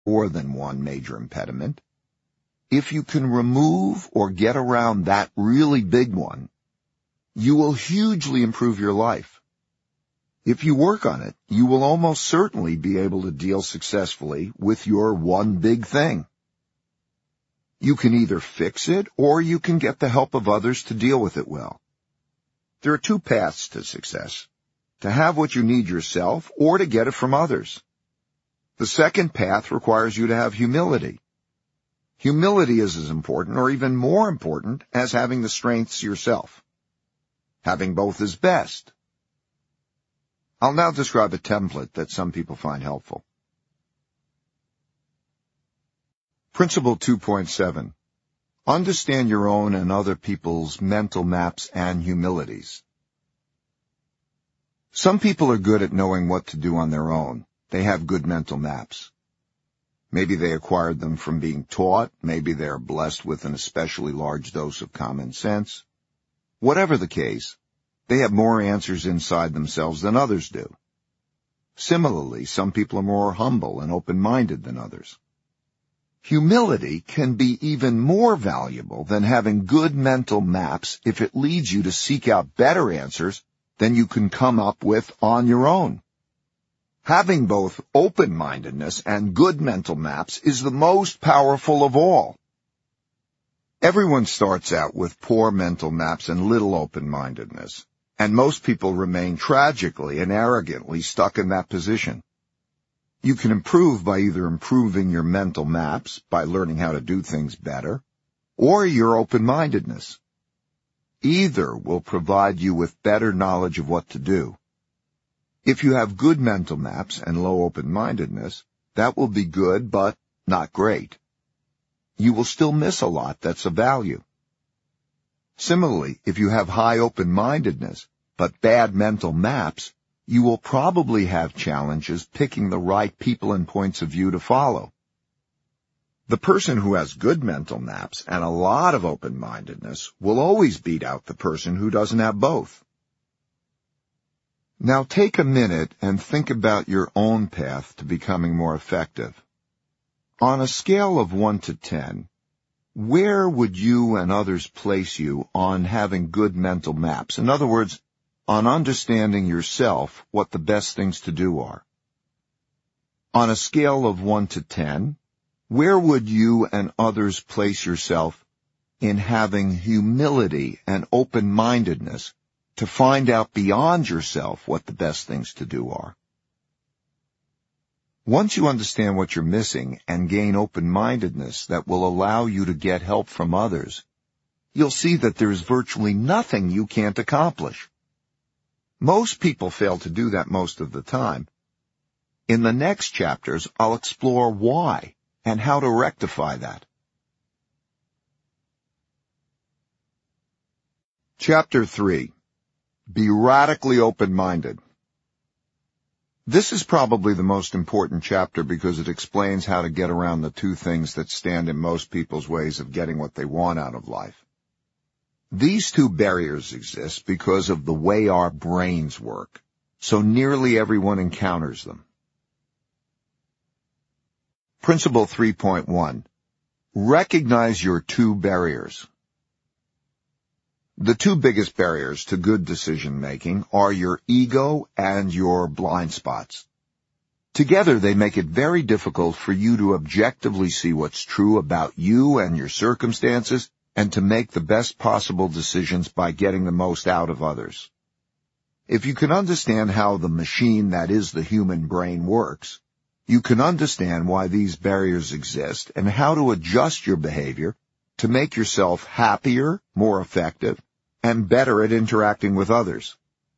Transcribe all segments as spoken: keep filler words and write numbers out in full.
more than one major impediment. If you can remove or get around that really big one, you will hugely improve your life. If you work on it, you will almost certainly be able to deal successfully with your one big thing. You can either fix it or you can get the help of others to deal with it well. There are two paths to success: to have what you need yourself or to get it from others. The second path requires you to have humility. Humility is as important or even more important as having the strengths yourself. Having both is best. I'll now describe a template that some people find helpful. Principle two point seven. Understand your own and other people's mental maps and humilities. Some people are good at knowing what to do on their own. They have good mental maps. Maybe they acquired them from being taught. Maybe they are blessed with an especially large dose of common sense. Whatever the case, they have more answers inside themselves than others do. Similarly, some people are more humble and open-minded than others. Humility can be even more valuable than having good mental maps if it leads you to seek out better answers than you can come up with on your own. Having both open-mindedness and good mental maps is the most powerful of all. Everyone starts out with poor mental maps and little open-mindedness, and most people remain tragically and arrogantly stuck in that position. You can improve by either improving your mental maps, by learning how to do things better, or your open-mindedness. Either will provide you with better knowledge of what to do. If you have good mental maps and low open-mindedness, that will be good, but not great. You will still miss a lot that's of value. Similarly, if you have high open-mindedness, but bad mental maps, you will probably have challenges picking the right people and points of view to follow. The person who has good mental maps and a lot of open-mindedness will always beat out the person who doesn't have both. Now take a minute and think about your own path to becoming more effective. On a scale of one to ten, where would you and others place you on having good mental maps? In other words, on understanding yourself what the best things to do are. On a scale of one to ten, where would you and others place yourself in having humility and open-mindedness to find out beyond yourself what the best things to do are? Once you understand what you're missing and gain open-mindedness that will allow you to get help from others, you'll see that there is virtually nothing you can't accomplish. Most people fail to do that most of the time. In the next chapters, I'll explore why and how to rectify that. Chapter three. Be radically open-minded. This is probably the most important chapter because it explains how to get around the two things that stand in most people's ways of getting what they want out of life. These two barriers exist because of the way our brains work, so nearly everyone encounters them. Principle three point one. Recognize your two barriers. The two biggest barriers to good decision-making are your ego and your blind spots. Together, they make it very difficult for you to objectively see what's true about you and your circumstances and to make the best possible decisions by getting the most out of others. If you can understand how the machine that is the human brain works, you can understand why these barriers exist and how to adjust your behavior to make yourself happier, more effective, and better at interacting with others.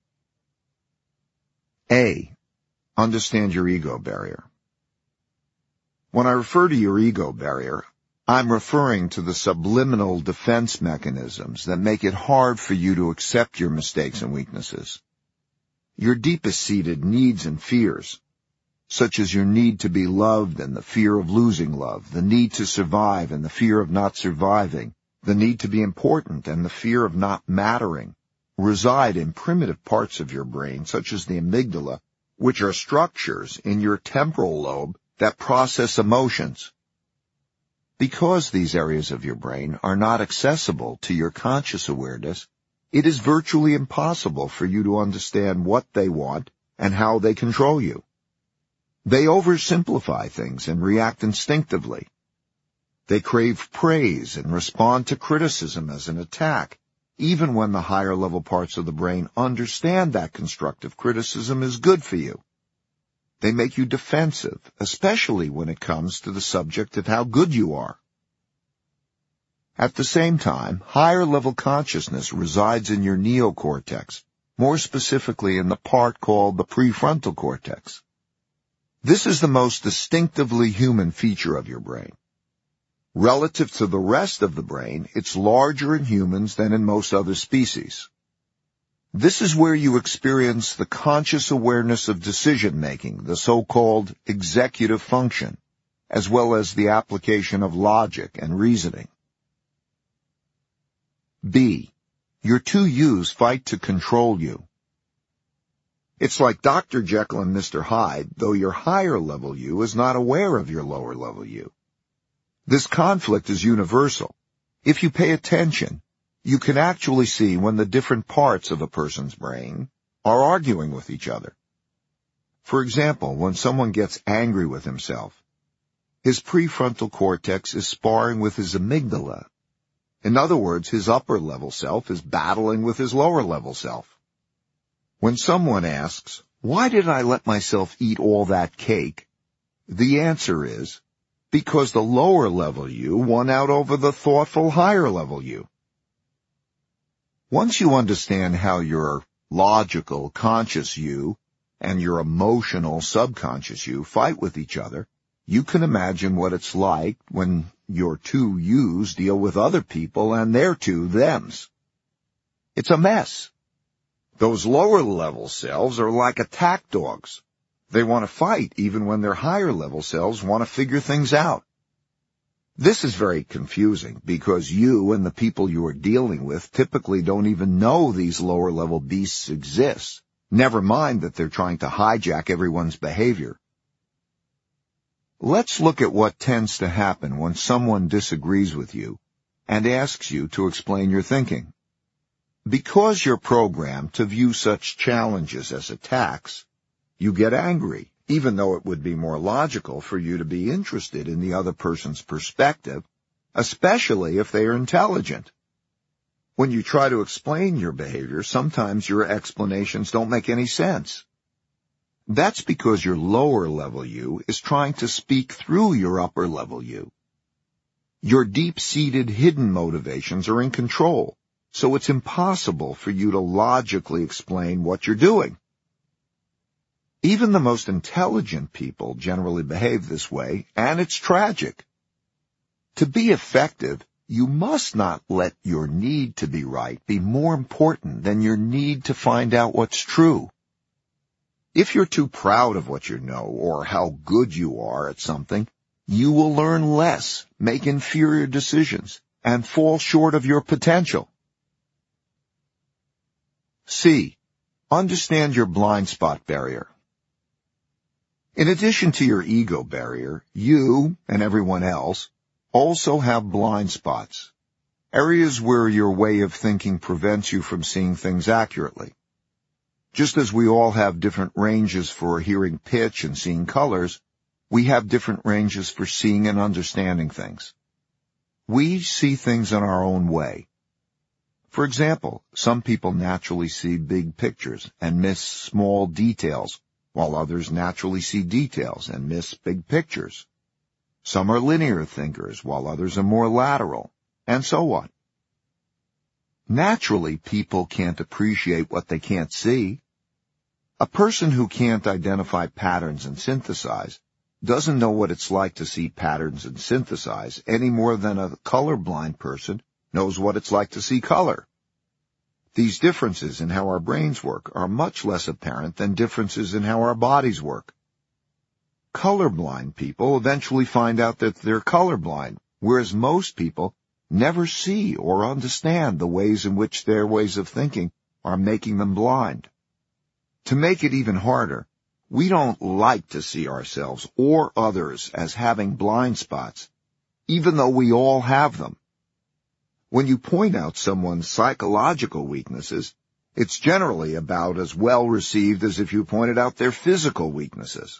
A. Understand your ego barrier. When I refer to your ego barrier, I'm referring to the subliminal defense mechanisms that make it hard for you to accept your mistakes and weaknesses. Your deepest-seated needs and fears, such as your need to be loved and the fear of losing love, the need to survive and the fear of not surviving, the need to be important and the fear of not mattering, reside in primitive parts of your brain, such as the amygdala, which are structures in your temporal lobe that process emotions. Because these areas of your brain are not accessible to your conscious awareness, it is virtually impossible for you to understand what they want and how they control you. They oversimplify things and react instinctively. They crave praise and respond to criticism as an attack, even when the higher level parts of the brain understand that constructive criticism is good for you. They make you defensive, especially when it comes to the subject of how good you are. At the same time, higher level consciousness resides in your neocortex, more specifically in the part called the prefrontal cortex. This is the most distinctively human feature of your brain. Relative to the rest of the brain, it's larger in humans than in most other species. This is where you experience the conscious awareness of decision-making, the so-called executive function, as well as the application of logic and reasoning. B. Your two yous fight to control you. It's like Doctor Jekyll and Mister Hyde, though your higher level you is not aware of your lower level you. This conflict is universal. If you pay attention, you can actually see when the different parts of a person's brain are arguing with each other. For example, when someone gets angry with himself, his prefrontal cortex is sparring with his amygdala. In other words, his upper-level self is battling with his lower-level self. When someone asks, "Why did I let myself eat all that cake?" the answer is, because the lower-level you won out over the thoughtful higher-level you. Once you understand how your logical, conscious you and your emotional, subconscious you fight with each other, you can imagine what it's like when your two yous deal with other people and their two thems. It's a mess. Those lower-level selves are like attack dogs. They want to fight even when their higher-level selves want to figure things out. This is very confusing because you and the people you are dealing with typically don't even know these lower-level beasts exist, never mind that they're trying to hijack everyone's behavior. Let's look at what tends to happen when someone disagrees with you and asks you to explain your thinking. Because you're programmed to view such challenges as attacks, you get angry, even though it would be more logical for you to be interested in the other person's perspective, especially if they are intelligent. When you try to explain your behavior, sometimes your explanations don't make any sense. That's because your lower-level you is trying to speak through your upper-level you. Your deep-seated hidden motivations are in control, so it's impossible for you to logically explain what you're doing. Even the most intelligent people generally behave this way, and it's tragic. To be effective, you must not let your need to be right be more important than your need to find out what's true. If you're too proud of what you know or how good you are at something, you will learn less, make inferior decisions, and fall short of your potential. C. Understand your blind spot barrier. In addition to your ego barrier, you and everyone else also have blind spots, areas where your way of thinking prevents you from seeing things accurately. Just as we all have different ranges for hearing pitch and seeing colors, we have different ranges for seeing and understanding things. We see things in our own way. For example, some people naturally see big pictures and miss small details, while others naturally see details and miss big pictures. Some are linear thinkers, while others are more lateral, and so on. Naturally, people can't appreciate what they can't see. A person who can't identify patterns and synthesize doesn't know what it's like to see patterns and synthesize any more than a colorblind person knows what it's like to see color. These differences in how our brains work are much less apparent than differences in how our bodies work. Colorblind people eventually find out that they're colorblind, whereas most people never see or understand the ways in which their ways of thinking are making them blind. To make it even harder, we don't like to see ourselves or others as having blind spots, even though we all have them. When you point out someone's psychological weaknesses, it's generally about as well received as if you pointed out their physical weaknesses.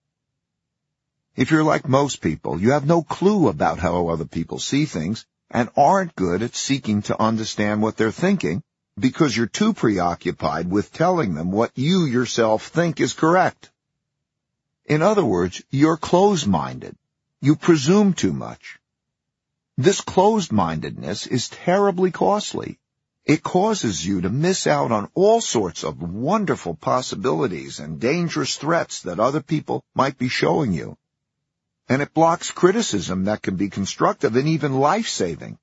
If you're like most people, you have no clue about how other people see things and aren't good at seeking to understand what they're thinking because you're too preoccupied with telling them what you yourself think is correct. In other words, you're closed-minded. You presume too much. This closed-mindedness is terribly costly. It causes you to miss out on all sorts of wonderful possibilities and dangerous threats that other people might be showing you. And it blocks criticism that can be constructive and even life-saving.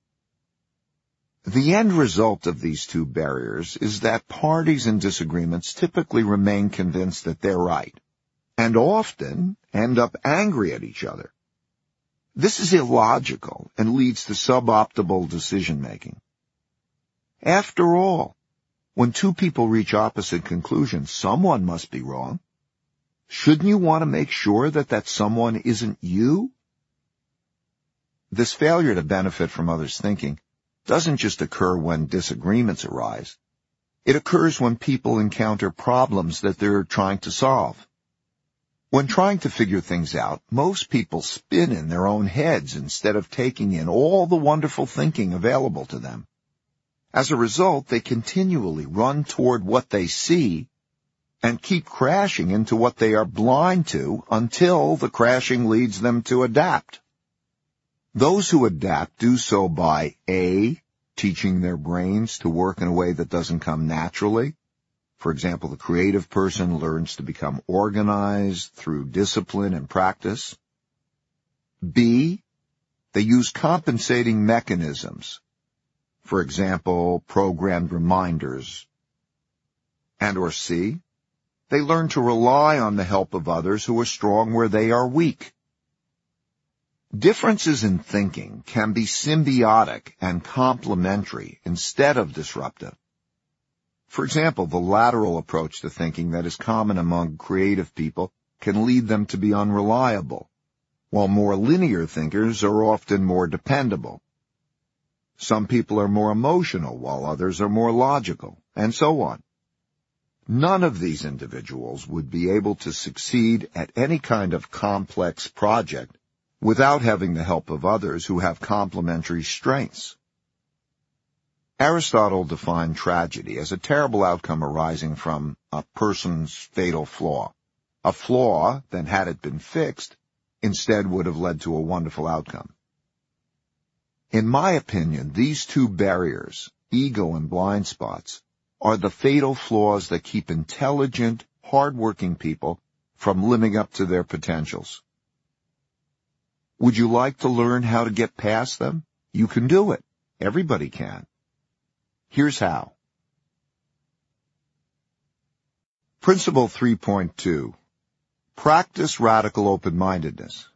The end result of these two barriers is that parties in disagreements typically remain convinced that they're right, and often end up angry at each other. This is illogical and leads to suboptimal decision-making. After all, when two people reach opposite conclusions, someone must be wrong. Shouldn't you want to make sure that that someone isn't you? This failure to benefit from others' thinking doesn't just occur when disagreements arise. It occurs when people encounter problems that they're trying to solve. When trying to figure things out, most people spin in their own heads instead of taking in all the wonderful thinking available to them. As a result, they continually run toward what they see and keep crashing into what they are blind to until the crashing leads them to adapt. Those who adapt do so by A, teaching their brains to work in a way that doesn't come naturally. For example, the creative person learns to become organized through discipline and practice. B, they use compensating mechanisms. For example, programmed reminders. And or C, they learn to rely on the help of others who are strong where they are weak. Differences in thinking can be symbiotic and complementary instead of disruptive. For example, the lateral approach to thinking that is common among creative people can lead them to be unreliable, while more linear thinkers are often more dependable. Some people are more emotional, while others are more logical, and so on. None of these individuals would be able to succeed at any kind of complex project without having the help of others who have complementary strengths. Aristotle defined tragedy as a terrible outcome arising from a person's fatal flaw. A flaw that, had it been fixed, instead would have led to a wonderful outcome. In my opinion, these two barriers, ego and blind spots, are the fatal flaws that keep intelligent, hard-working people from living up to their potentials. Would you like to learn how to get past them? You can do it. Everybody can. Here's how. Principle three point two. Practice radical open-mindedness.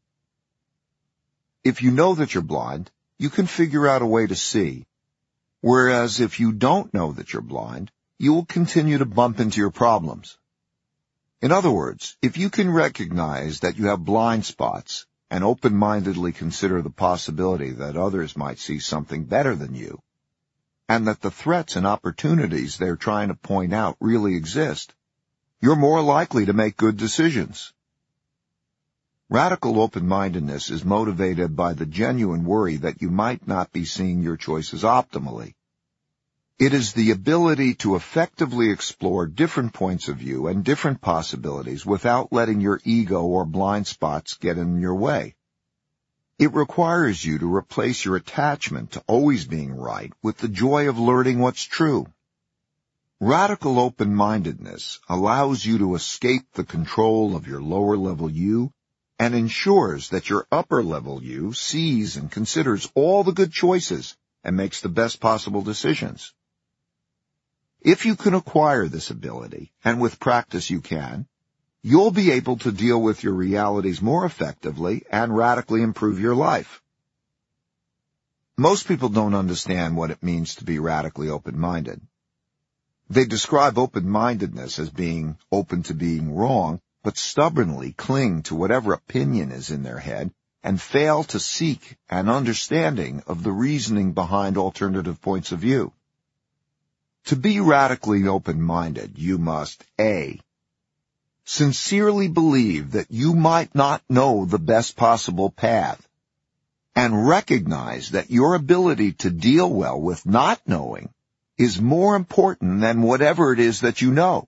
If you know that you're blind, you can figure out a way to see. Whereas if you don't know that you're blind, you will continue to bump into your problems. In other words, if you can recognize that you have blind spots and open-mindedly consider the possibility that others might see something better than you, and that the threats and opportunities they're trying to point out really exist, you're more likely to make good decisions. Radical open-mindedness is motivated by the genuine worry that you might not be seeing your choices optimally. It is the ability to effectively explore different points of view and different possibilities without letting your ego or blind spots get in your way. It requires you to replace your attachment to always being right with the joy of learning what's true. Radical open-mindedness allows you to escape the control of your lower-level you and ensures that your upper-level you sees and considers all the good choices and makes the best possible decisions. If you can acquire this ability, and with practice you can, you'll be able to deal with your realities more effectively and radically improve your life. Most people don't understand what it means to be radically open-minded. They describe open-mindedness as being open to being wrong but stubbornly cling to whatever opinion is in their head and fail to seek an understanding of the reasoning behind alternative points of view. To be radically open-minded, you must A. sincerely believe that you might not know the best possible path, and recognize that your ability to deal well with not knowing is more important than whatever it is that you know.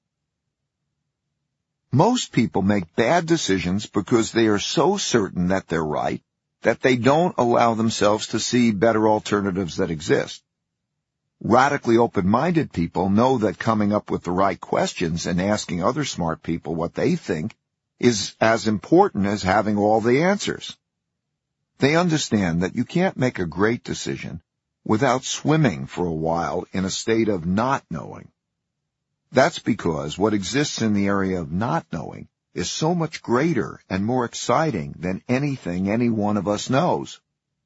Most people make bad decisions because they are so certain that they're right that they don't allow themselves to see better alternatives that exist. Radically open-minded people know that coming up with the right questions and asking other smart people what they think is as important as having all the answers. They understand that you can't make a great decision without swimming for a while in a state of not knowing. That's because what exists in the area of not knowing is so much greater and more exciting than anything any one of us knows.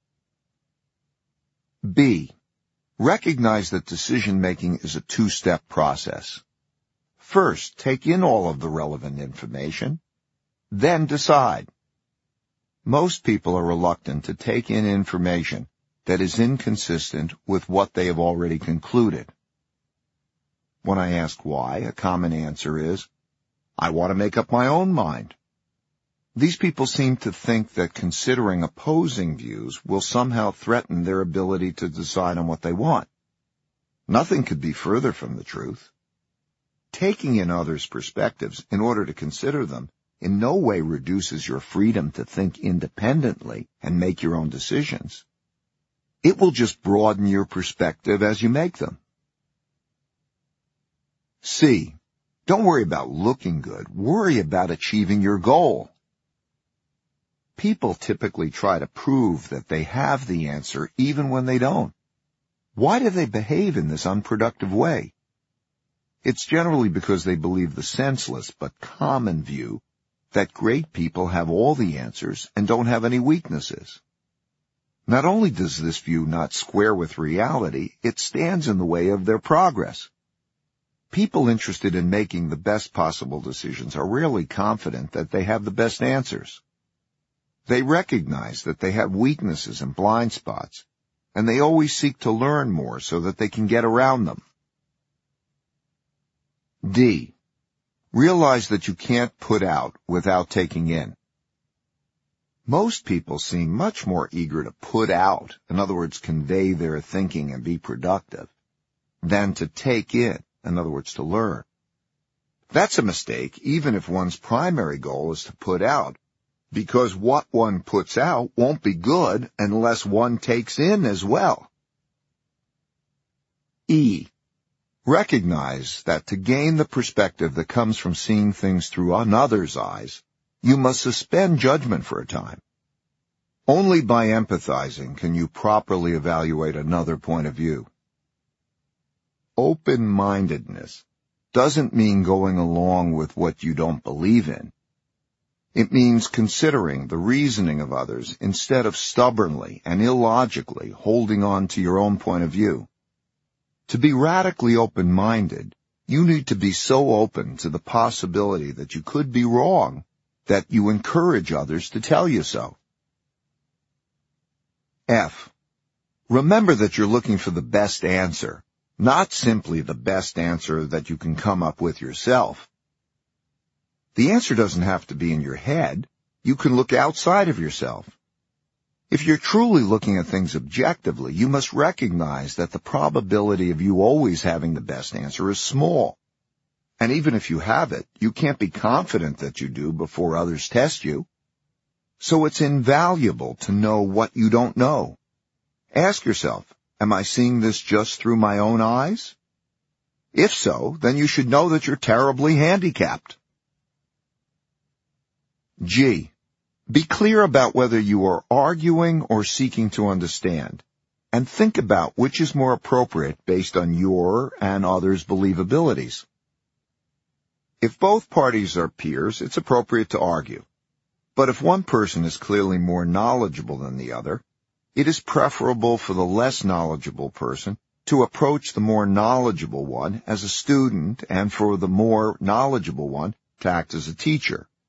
B. Recognize that decision-making is a two-step process. First, take in all of the relevant information, then decide. Most people are reluctant to take in information that is inconsistent with what they have already concluded. When I ask why, a common answer is, I want to make up my own mind. These people seem to think that considering opposing views will somehow threaten their ability to decide on what they want. Nothing could be further from the truth. Taking in others' perspectives in order to consider them in no way reduces your freedom to think independently and make your own decisions. It will just broaden your perspective as you make them. C. Don't worry about looking good. Worry about achieving your goal. People typically try to prove that they have the answer even when they don't. Why do they behave in this unproductive way? It's generally because they believe the senseless but common view that great people have all the answers and don't have any weaknesses. Not only does this view not square with reality, it stands in the way of their progress. People interested in making the best possible decisions are rarely confident that they have the best answers. They recognize that they have weaknesses and blind spots, and they always seek to learn more so that they can get around them. D. Realize that you can't put out without taking in. Most people seem much more eager to put out, in other words, convey their thinking and be productive, than to take in, in other words, to learn. That's a mistake, even if one's primary goal is to put out, because what one puts out won't be good unless one takes in as well. E. Recognize that to gain the perspective that comes from seeing things through another's eyes, you must suspend judgment for a time. Only by empathizing can you properly evaluate another point of view. Open-mindedness doesn't mean going along with what you don't believe in. It means considering the reasoning of others instead of stubbornly and illogically holding on to your own point of view. To be radically open-minded, you need to be so open to the possibility that you could be wrong that you encourage others to tell you so. F. Remember that you're looking for the best answer, not simply the best answer that you can come up with yourself. The answer doesn't have to be in your head. You can look outside of yourself. If you're truly looking at things objectively, you must recognize that the probability of you always having the best answer is small. And even if you have it, you can't be confident that you do before others test you. So it's invaluable to know what you don't know. Ask yourself, am I seeing this just through my own eyes? If so, then you should know that you're terribly handicapped. G. Be clear about whether you are arguing or seeking to understand, and think about which is more appropriate based on your and others' believabilities. If both parties are peers, it's appropriate to argue. But if one person is clearly more knowledgeable than the other, it is preferable for the less knowledgeable person to approach the more knowledgeable one as a student and for the more knowledgeable one to act as a teacher,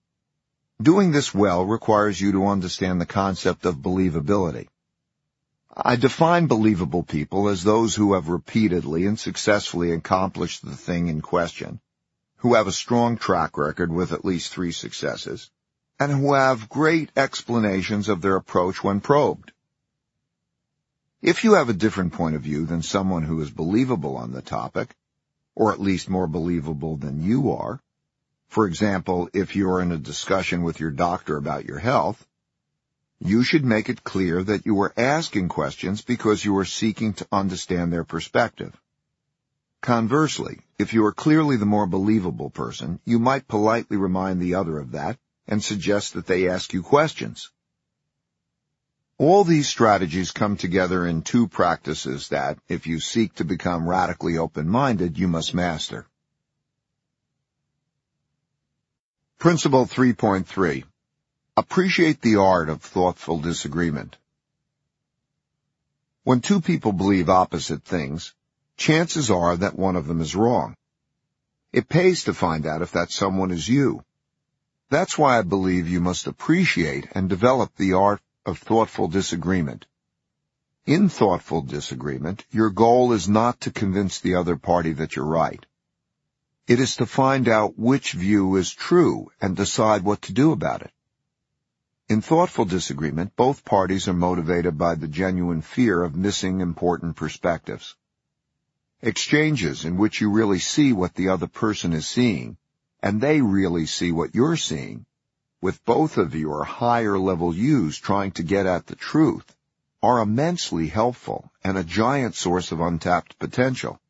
Doing this well requires you to understand the concept of believability. I define believable people as those who have repeatedly and successfully accomplished the thing in question, who have a strong track record with at least three successes, and who have great explanations of their approach when probed. If you have a different point of view than someone who is believable on the topic, or at least more believable than you are, for example, if you're in a discussion with your doctor about your health, you should make it clear that you are asking questions because you are seeking to understand their perspective. Conversely, if you are clearly the more believable person, you might politely remind the other of that and suggest that they ask you questions. All these strategies come together in two practices that, if you seek to become radically open-minded, you must master. Principle three point three. Appreciate the art of thoughtful disagreement. When two people believe opposite things, chances are that one of them is wrong. It pays to find out if that someone is you. That's why I believe you must appreciate and develop the art of thoughtful disagreement. In thoughtful disagreement, your goal is not to convince the other party that you're right. It is to find out which view is true and decide what to do about it. In thoughtful disagreement, both parties are motivated by the genuine fear of missing important perspectives. Exchanges in which you really see what the other person is seeing, and they really see what you're seeing, with both of your higher-level yous trying to get at the truth, are immensely helpful and a giant source of untapped potential.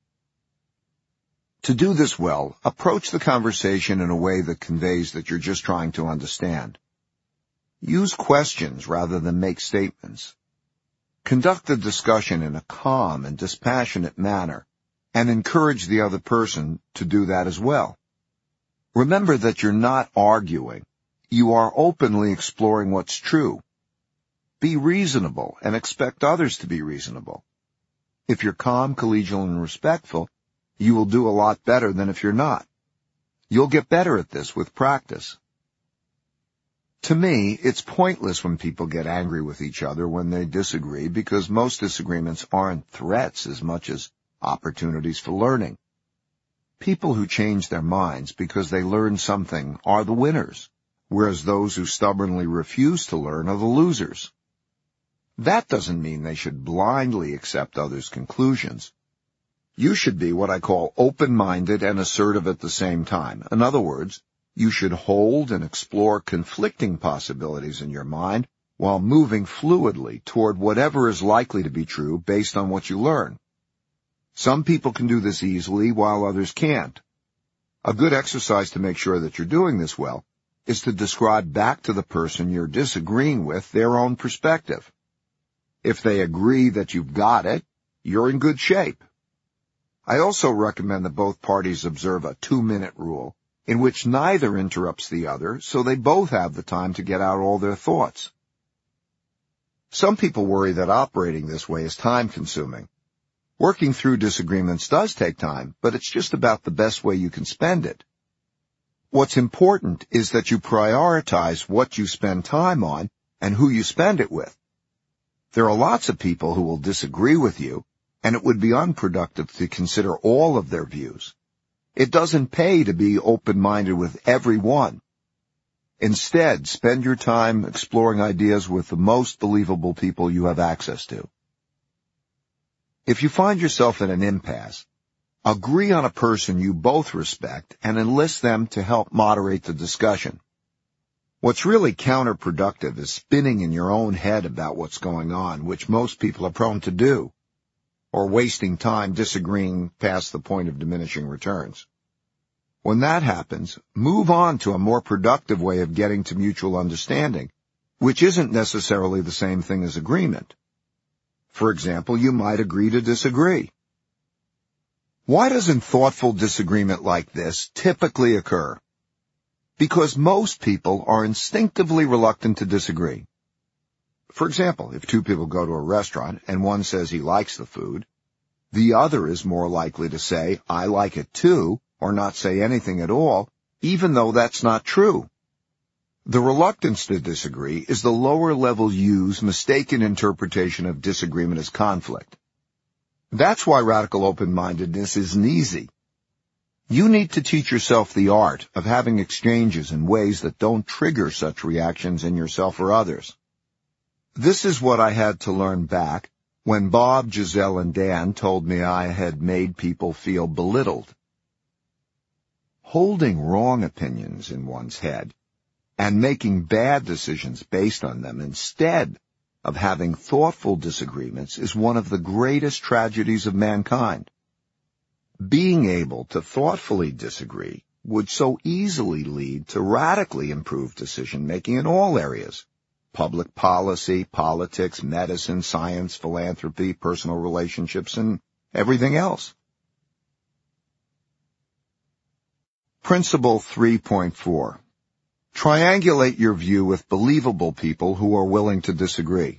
To do this well, approach the conversation in a way that conveys that you're just trying to understand. Use questions rather than make statements. Conduct the discussion in a calm and dispassionate manner, and encourage the other person to do that as well. Remember that you're not arguing. You are openly exploring what's true. Be reasonable and expect others to be reasonable. If you're calm, collegial, and respectful, you will do a lot better than if you're not. You'll get better at this with practice. To me, it's pointless when people get angry with each other when they disagree because most disagreements aren't threats as much as opportunities for learning. People who change their minds because they learn something are the winners, whereas those who stubbornly refuse to learn are the losers. That doesn't mean they should blindly accept others' conclusions. You should be what I call open-minded and assertive at the same time. In other words, you should hold and explore conflicting possibilities in your mind while moving fluidly toward whatever is likely to be true based on what you learn. Some people can do this easily while others can't. A good exercise to make sure that you're doing this well is to describe back to the person you're disagreeing with their own perspective. If they agree that you've got it, you're in good shape. I also recommend that both parties observe a two-minute rule in which neither interrupts the other so they both have the time to get out all their thoughts. Some people worry that operating this way is time-consuming. Working through disagreements does take time, but it's just about the best way you can spend it. What's important is that you prioritize what you spend time on and who you spend it with. There are lots of people who will disagree with you, and it would be unproductive to consider all of their views. It doesn't pay to be open-minded with everyone. Instead, spend your time exploring ideas with the most believable people you have access to. If you find yourself in an impasse, agree on a person you both respect and enlist them to help moderate the discussion. What's really counterproductive is spinning in your own head about what's going on, which most people are prone to do, or wasting time disagreeing past the point of diminishing returns. When that happens, move on to a more productive way of getting to mutual understanding, which isn't necessarily the same thing as agreement. For example, you might agree to disagree. Why doesn't thoughtful disagreement like this typically occur? Because most people are instinctively reluctant to disagree. For example, if two people go to a restaurant and one says he likes the food, the other is more likely to say, I like it too, or not say anything at all, even though that's not true. The reluctance to disagree is the lower-level U's mistaken interpretation of disagreement as conflict. That's why radical open-mindedness isn't easy. You need to teach yourself the art of having exchanges in ways that don't trigger such reactions in yourself or others. This is what I had to learn back when Bob, Giselle, and Dan told me I had made people feel belittled. Holding wrong opinions in one's head and making bad decisions based on them instead of having thoughtful disagreements is one of the greatest tragedies of mankind. Being able to thoughtfully disagree would so easily lead to radically improved decision-making in all areas: public policy, politics, medicine, science, philanthropy, personal relationships, and everything else. Principle three point four. Triangulate your view with believable people who are willing to disagree.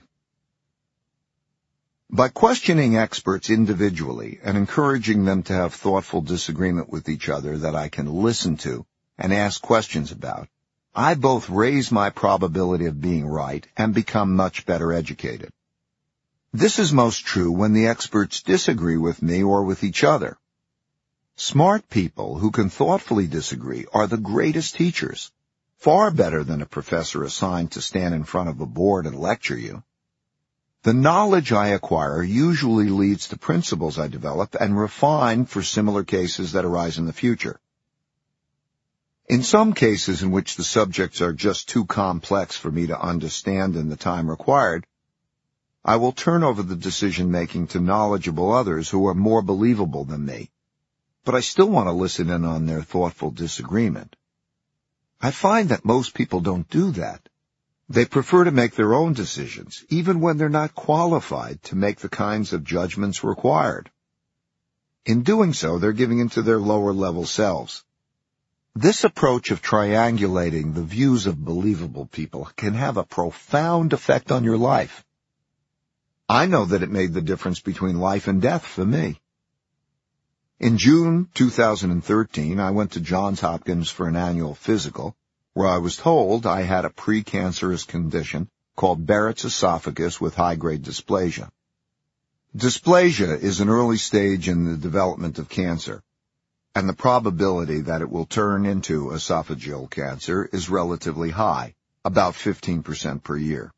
By questioning experts individually and encouraging them to have thoughtful disagreement with each other that I can listen to and ask questions about, I both raise my probability of being right and become much better educated. This is most true when the experts disagree with me or with each other. Smart people who can thoughtfully disagree are the greatest teachers, far better than a professor assigned to stand in front of a board and lecture you. The knowledge I acquire usually leads to principles I develop and refine for similar cases that arise in the future. In some cases in which the subjects are just too complex for me to understand in the time required, I will turn over the decision-making to knowledgeable others who are more believable than me, but I still want to listen in on their thoughtful disagreement. I find that most people don't do that. They prefer to make their own decisions, even when they're not qualified to make the kinds of judgments required. In doing so, they're giving into their lower-level selves. This approach of triangulating the views of believable people can have a profound effect on your life. I know that it made the difference between life and death for me. In June two thousand thirteen, I went to Johns Hopkins for an annual physical, where I was told I had a precancerous condition called Barrett's esophagus with high-grade dysplasia. Dysplasia is an early stage in the development of cancer, and the probability that it will turn into esophageal cancer is relatively high, about fifteen percent per year.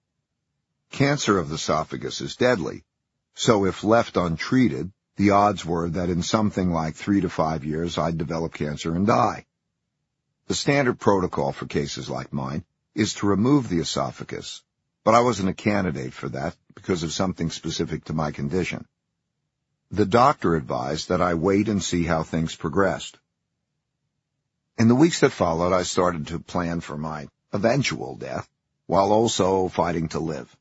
Cancer of the esophagus is deadly, so if left untreated, the odds were that in something like three to five years I'd develop cancer and die. The standard protocol for cases like mine is to remove the esophagus, but I wasn't a candidate for that because of something specific to my condition. The doctor advised that I wait and see how things progressed. In the weeks that followed, I started to plan for my eventual death, while also fighting to live.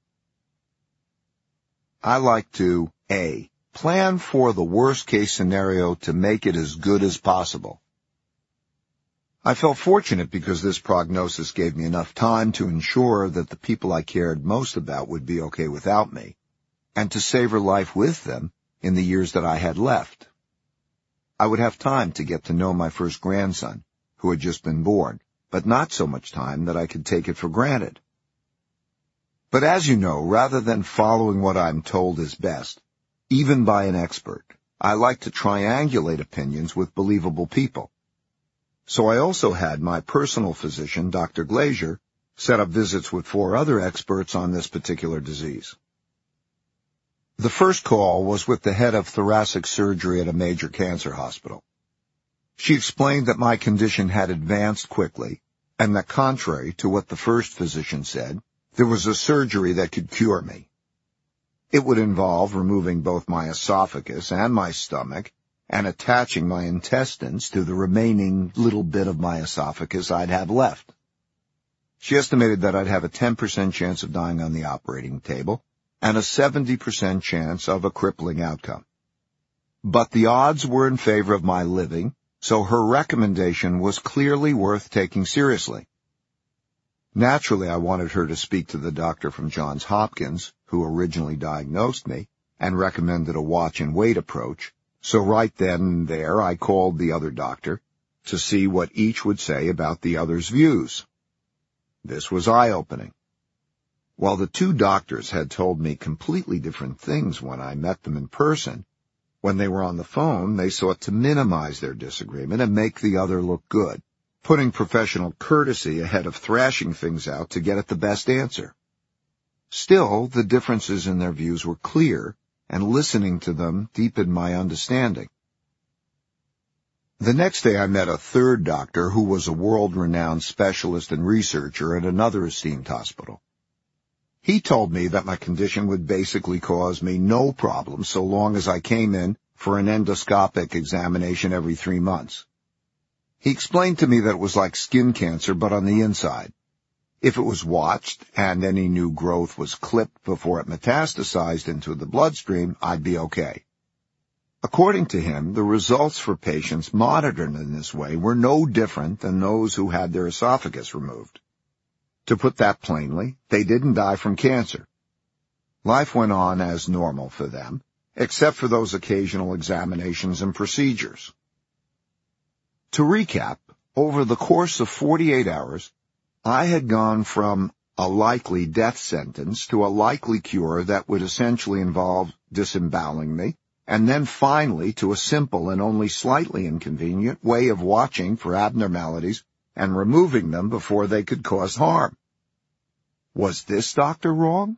I like to, A, plan for the worst-case scenario to make it as good as possible. I felt fortunate because this prognosis gave me enough time to ensure that the people I cared most about would be okay without me, and to savor life with them in the years that I had left. I would have time to get to know my first grandson, who had just been born, but not so much time that I could take it for granted. But as you know, rather than following what I'm told is best, even by an expert, I like to triangulate opinions with believable people. So I also had my personal physician, Doctor Glazier, set up visits with four other experts on this particular disease. The first call was with the head of thoracic surgery at a major cancer hospital. She explained that my condition had advanced quickly, and that contrary to what the first physician said, there was a surgery that could cure me. It would involve removing both my esophagus and my stomach and attaching my intestines to the remaining little bit of my esophagus I'd have left. She estimated that I'd have a ten percent chance of dying on the operating table and a seventy percent chance of a crippling outcome. But the odds were in favor of my living, so her recommendation was clearly worth taking seriously. Naturally, I wanted her to speak to the doctor from Johns Hopkins, who originally diagnosed me, and recommended a watch-and-wait approach, so right then and there I called the other doctor to see what each would say about the other's views. This was eye-opening. While the two doctors had told me completely different things when I met them in person, when they were on the phone, they sought to minimize their disagreement and make the other look good, putting professional courtesy ahead of thrashing things out to get at the best answer. Still, the differences in their views were clear, and listening to them deepened my understanding. The next day I met a third doctor who was a world-renowned specialist and researcher at another esteemed hospital. He told me that my condition would basically cause me no problem so long as I came in for an endoscopic examination every three months. He explained to me that it was like skin cancer, but on the inside. If it was watched and any new growth was clipped before it metastasized into the bloodstream, I'd be okay. According to him, the results for patients monitored in this way were no different than those who had their esophagus removed. To put that plainly, they didn't die from cancer. Life went on as normal for them, except for those occasional examinations and procedures. To recap, over the course of forty-eight hours, I had gone from a likely death sentence to a likely cure that would essentially involve disemboweling me, and then finally to a simple and only slightly inconvenient way of watching for abnormalities and removing them before they could cause harm. Was this doctor wrong?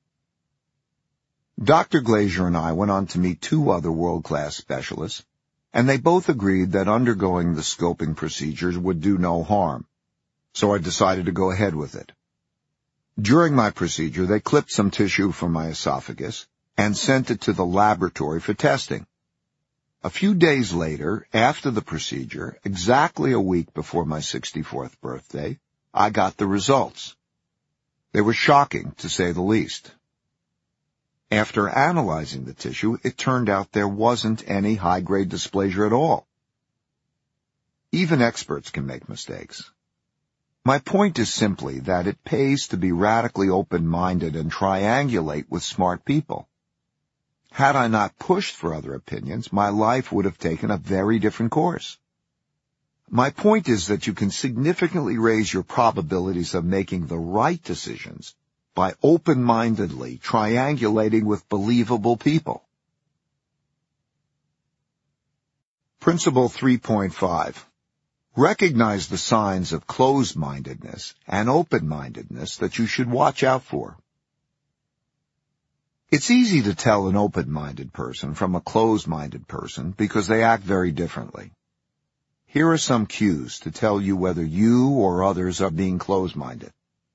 Doctor Glazier and I went on to meet two other world-class specialists, and they both agreed that undergoing the scoping procedures would do no harm, so I decided to go ahead with it. During my procedure, they clipped some tissue from my esophagus and sent it to the laboratory for testing. A few days later, after the procedure, exactly a week before my sixty-fourth birthday, I got the results. They were shocking, to say the least. After analyzing the tissue, it turned out there wasn't any high-grade dysplasia at all. Even experts can make mistakes. My point is simply that it pays to be radically open-minded and triangulate with smart people. Had I not pushed for other opinions, my life would have taken a very different course. My point is that you can significantly raise your probabilities of making the right decisions by open-mindedly triangulating with believable people. Principle three point five. Recognize the signs of closed-mindedness and open-mindedness that you should watch out for. It's easy to tell an open-minded person from a closed-minded person because they act very differently. Here are some cues to tell you whether you or others are being closed-minded.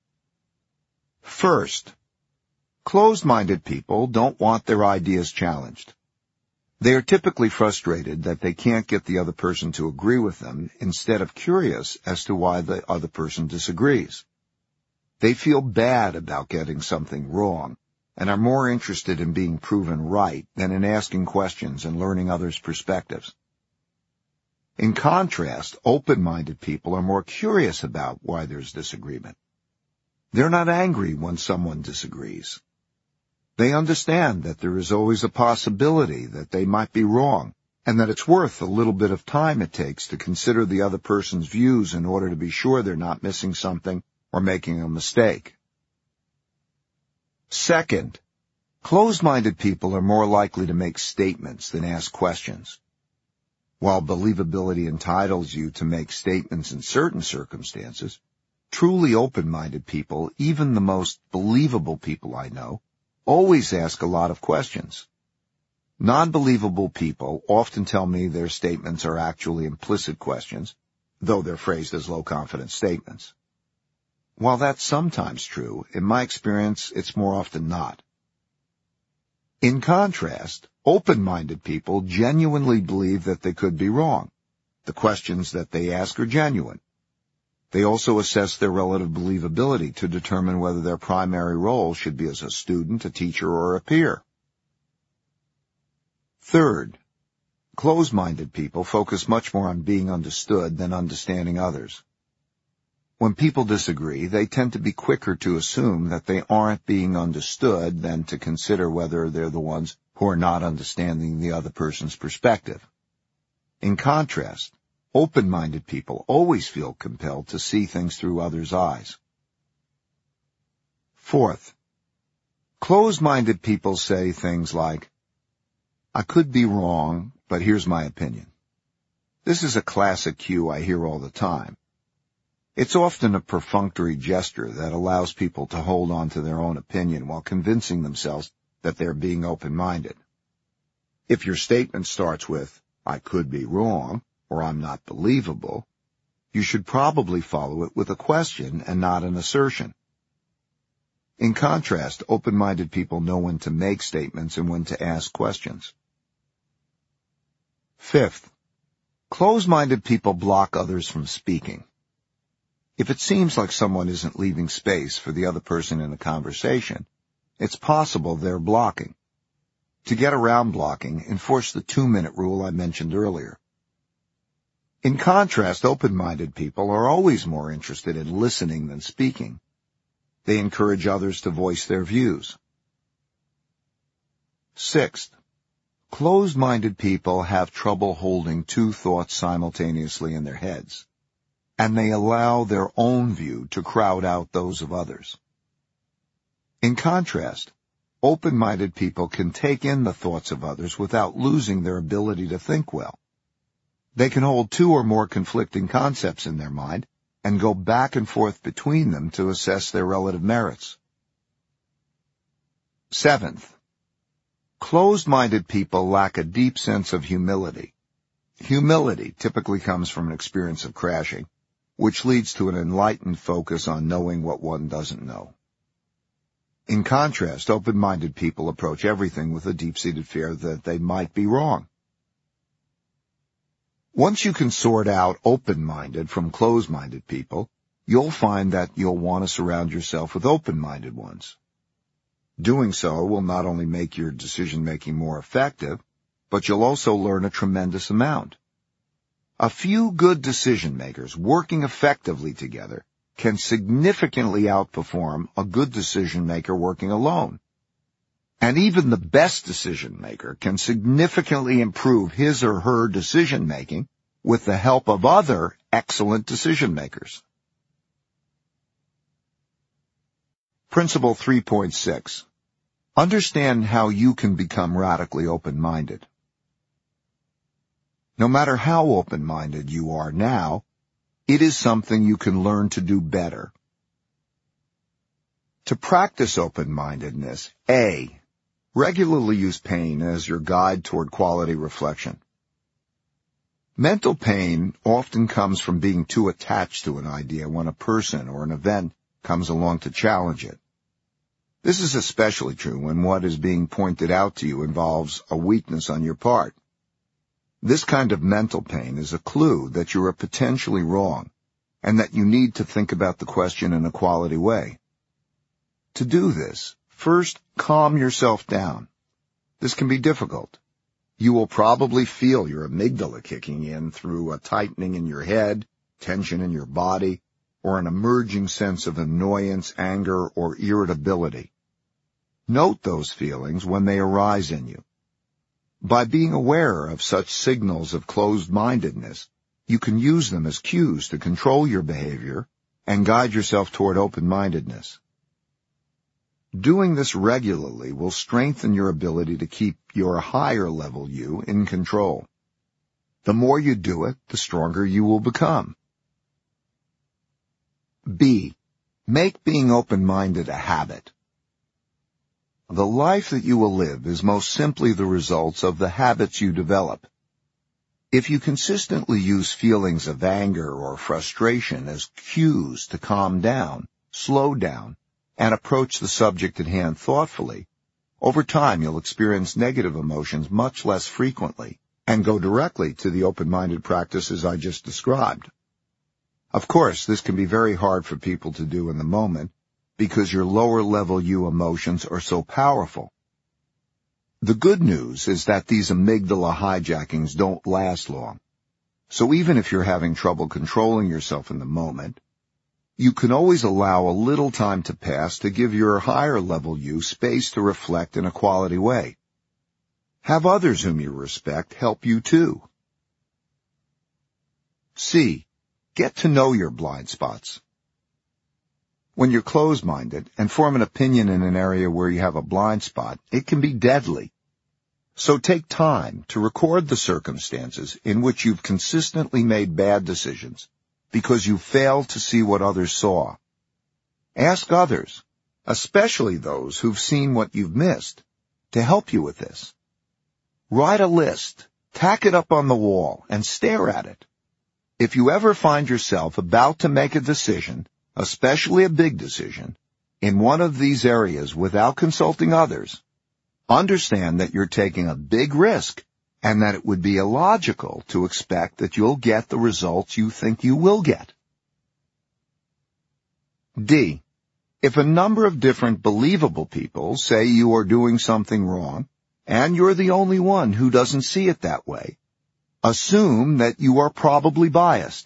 First, closed-minded people don't want their ideas challenged. They are typically frustrated that they can't get the other person to agree with them instead of curious as to why the other person disagrees. They feel bad about getting something wrong and are more interested in being proven right than in asking questions and learning others' perspectives. In contrast, open-minded people are more curious about why there's disagreement. They're not angry when someone disagrees. They understand that there is always a possibility that they might be wrong, and that it's worth a little bit of time it takes to consider the other person's views in order to be sure they're not missing something or making a mistake. Second, closed-minded people are more likely to make statements than ask questions. While believability entitles you to make statements in certain circumstances, truly open-minded people, even the most believable people I know, always ask a lot of questions. Non-believable people often tell me their statements are actually implicit questions, though they're phrased as low-confidence statements. While that's sometimes true, in my experience, it's more often not. In contrast, open-minded people genuinely believe that they could be wrong. The questions that they ask are genuine. They also assess their relative believability to determine whether their primary role should be as a student, a teacher, or a peer. Third, closed-minded people focus much more on being understood than understanding others. When people disagree, they tend to be quicker to assume that they aren't being understood than to consider whether they're the ones who are not understanding the other person's perspective. In contrast, open-minded people always feel compelled to see things through others' eyes. Fourth, closed-minded people say things like, I could be wrong, but here's my opinion. This is a classic cue I hear all the time. It's often a perfunctory gesture that allows people to hold on to their own opinion while convincing themselves that they're being open-minded. If your statement starts with, I could be wrong, or I'm not believable, you should probably follow it with a question and not an assertion. In contrast, open-minded people know when to make statements and when to ask questions. Fifth, closed-minded people block others from speaking. If it seems like someone isn't leaving space for the other person in the conversation, it's possible they're blocking. To get around blocking, enforce the two-minute rule I mentioned earlier. In contrast, open-minded people are always more interested in listening than speaking. They encourage others to voice their views. Sixth, closed-minded people have trouble holding two thoughts simultaneously in their heads, and they allow their own view to crowd out those of others. In contrast, open-minded people can take in the thoughts of others without losing their ability to think well. They can hold two or more conflicting concepts in their mind and go back and forth between them to assess their relative merits. Seventh, closed-minded people lack a deep sense of humility. Humility typically comes from an experience of crashing, which leads to an enlightened focus on knowing what one doesn't know. In contrast, open-minded people approach everything with a deep-seated fear that they might be wrong. Once you can sort out open-minded from closed-minded people, you'll find that you'll want to surround yourself with open-minded ones. Doing so will not only make your decision-making more effective, but you'll also learn a tremendous amount. A few good decision-makers working effectively together can significantly outperform a good decision-maker working alone. And even the best decision-maker can significantly improve his or her decision-making with the help of other excellent decision-makers. Principle three point six. Understand how you can become radically open-minded. No matter how open-minded you are now, it is something you can learn to do better. To practice open-mindedness, A, regularly use pain as your guide toward quality reflection. Mental pain often comes from being too attached to an idea when a person or an event comes along to challenge it. This is especially true when what is being pointed out to you involves a weakness on your part. This kind of mental pain is a clue that you are potentially wrong and that you need to think about the question in a quality way. To do this, first calm yourself down. This can be difficult. You will probably feel your amygdala kicking in through a tightening in your head, tension in your body, or an emerging sense of annoyance, anger, or irritability. Note those feelings when they arise in you. By being aware of such signals of closed-mindedness, you can use them as cues to control your behavior and guide yourself toward open-mindedness. Doing this regularly will strengthen your ability to keep your higher-level you in control. The more you do it, the stronger you will become. B. Make being open-minded a habit. The life that you will live is most simply the results of the habits you develop. If you consistently use feelings of anger or frustration as cues to calm down, slow down, and approach the subject at hand thoughtfully, over time you'll experience negative emotions much less frequently and go directly to the open-minded practices I just described. Of course, this can be very hard for people to do in the moment because your lower-level you emotions are so powerful. The good news is that these amygdala hijackings don't last long. So even if you're having trouble controlling yourself in the moment, you can always allow a little time to pass to give your higher-level you space to reflect in a quality way. Have others whom you respect help you too. C. Get to know your blind spots. When you're closed-minded and form an opinion in an area where you have a blind spot, it can be deadly. So take time to record the circumstances in which you've consistently made bad decisions because you failed to see what others saw. Ask others, especially those who've seen what you've missed, to help you with this. Write a list, tack it up on the wall, and stare at it. If you ever find yourself about to make a decision, especially a big decision, in one of these areas without consulting others, understand that you're taking a big risk and that it would be illogical to expect that you'll get the results you think you will get. D. If a number of different believable people say you are doing something wrong, and you're the only one who doesn't see it that way, assume that you are probably biased.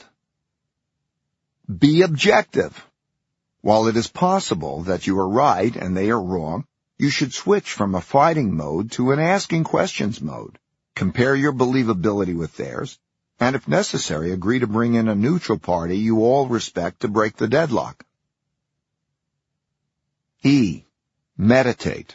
Be objective. While it is possible that you are right and they are wrong, you should switch from a fighting mode to an asking questions mode. Compare your believability with theirs, and if necessary, agree to bring in a neutral party you all respect to break the deadlock. E. Meditate.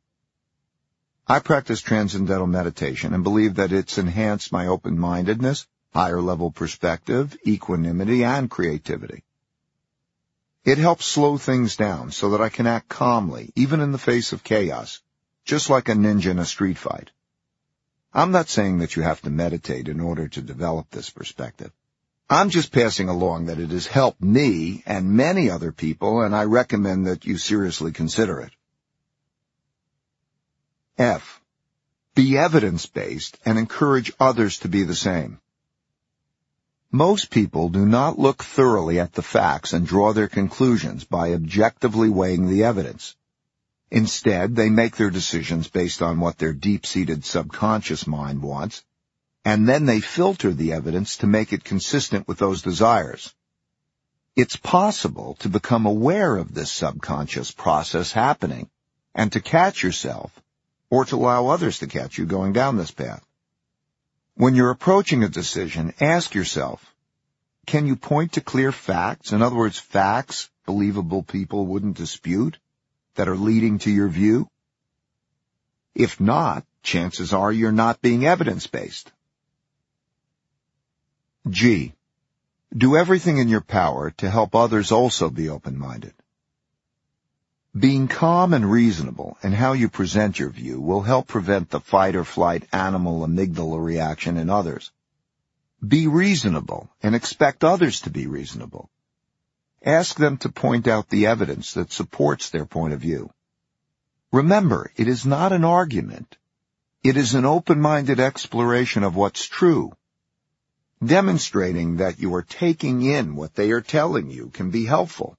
I practice transcendental meditation and believe that it's enhanced my open-mindedness, higher-level perspective, equanimity, and creativity. It helps slow things down so that I can act calmly, even in the face of chaos, just like a ninja in a street fight. I'm not saying that you have to meditate in order to develop this perspective. I'm just passing along that it has helped me and many other people, and I recommend that you seriously consider it. F. Be evidence-based and encourage others to be the same. Most people do not look thoroughly at the facts and draw their conclusions by objectively weighing the evidence. Instead, they make their decisions based on what their deep-seated subconscious mind wants, and then they filter the evidence to make it consistent with those desires. It's possible to become aware of this subconscious process happening and to catch yourself or to allow others to catch you going down this path. When you're approaching a decision, ask yourself, can you point to clear facts, in other words, facts believable people wouldn't dispute, that are leading to your view? If not, chances are you're not being evidence-based. G. Do everything in your power to help others also be open-minded. Being calm and reasonable in how you present your view will help prevent the fight-or-flight animal amygdala reaction in others. Be reasonable and expect others to be reasonable. Ask them to point out the evidence that supports their point of view. Remember, it is not an argument. It is an open-minded exploration of what's true. Demonstrating that you are taking in what they are telling you can be helpful.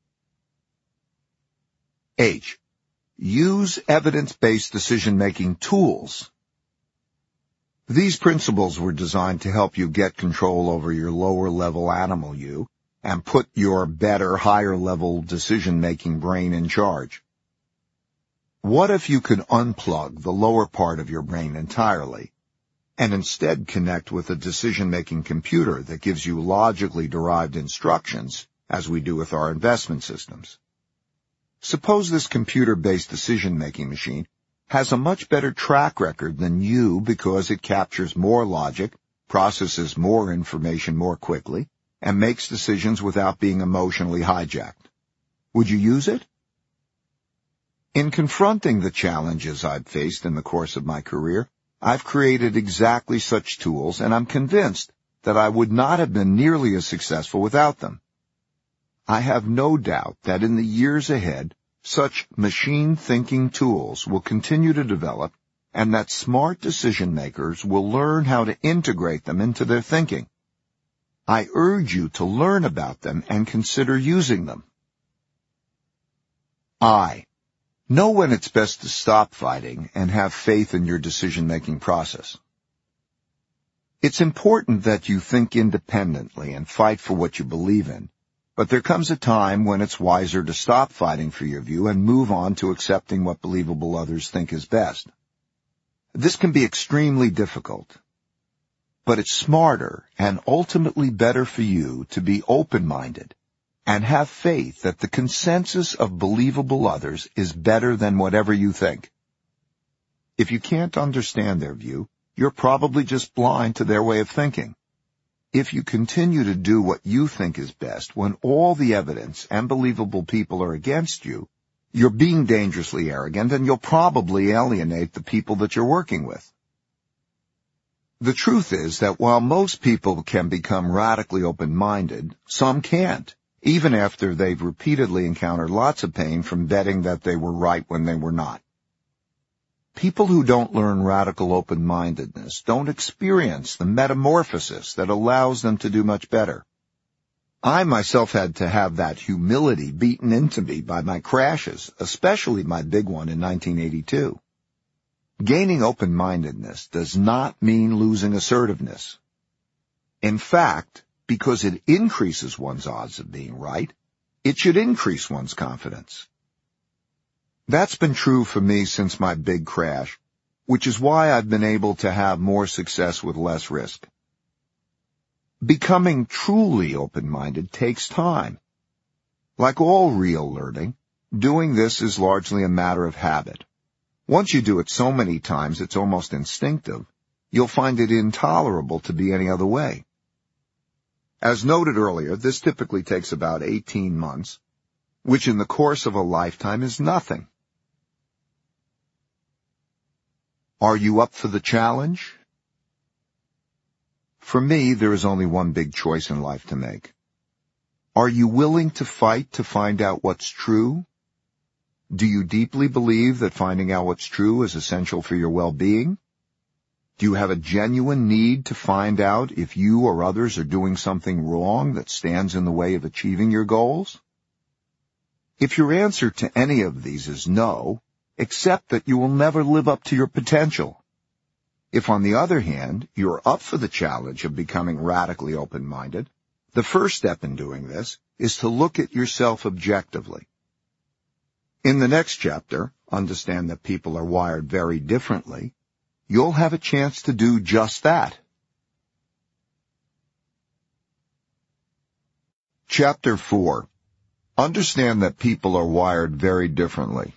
H. Use evidence-based decision-making tools. These principles were designed to help you get control over your lower-level animal you and put your better, higher-level decision-making brain in charge. What if you could unplug the lower part of your brain entirely and instead connect with a decision-making computer that gives you logically derived instructions, as we do with our investment systems? Suppose this computer-based decision-making machine has a much better track record than you because it captures more logic, processes more information more quickly, and makes decisions without being emotionally hijacked. Would you use it? In confronting the challenges I've faced in the course of my career, I've created exactly such tools, and I'm convinced that I would not have been nearly as successful without them. I have no doubt that in the years ahead, such machine-thinking tools will continue to develop and that smart decision-makers will learn how to integrate them into their thinking. I urge you to learn about them and consider using them. I. Know when it's best to stop fighting and have faith in your decision-making process. It's important that you think independently and fight for what you believe in, but there comes a time when it's wiser to stop fighting for your view and move on to accepting what believable others think is best. This can be extremely difficult, but it's smarter and ultimately better for you to be open-minded and have faith that the consensus of believable others is better than whatever you think. If you can't understand their view, you're probably just blind to their way of thinking. If you continue to do what you think is best when all the evidence and believable people are against you, you're being dangerously arrogant, and you'll probably alienate the people that you're working with. The truth is that while most people can become radically open-minded, some can't, even after they've repeatedly encountered lots of pain from betting that they were right when they were not. People who don't learn radical open-mindedness don't experience the metamorphosis that allows them to do much better. I myself had to have that humility beaten into me by my crashes, especially my big one in nineteen eighty-two. Gaining open-mindedness does not mean losing assertiveness. In fact, because it increases one's odds of being right, it should increase one's confidence. That's been true for me since my big crash, which is why I've been able to have more success with less risk. Becoming truly open-minded takes time. Like all real learning, doing this is largely a matter of habit. Once you do it so many times it's almost instinctive, you'll find it intolerable to be any other way. As noted earlier, this typically takes about eighteen months, which in the course of a lifetime is nothing. Are you up for the challenge? For me, there is only one big choice in life to make. Are you willing to fight to find out what's true? Do you deeply believe that finding out what's true is essential for your well-being? Do you have a genuine need to find out if you or others are doing something wrong that stands in the way of achieving your goals? If your answer to any of these is no, accept that you will never live up to your potential. If, on the other hand, you're up for the challenge of becoming radically open-minded, the first step in doing this is to look at yourself objectively. In the next chapter, Understand That People Are Wired Very Differently, you'll have a chance to do just that. Chapter four. Understand that people are wired very differently.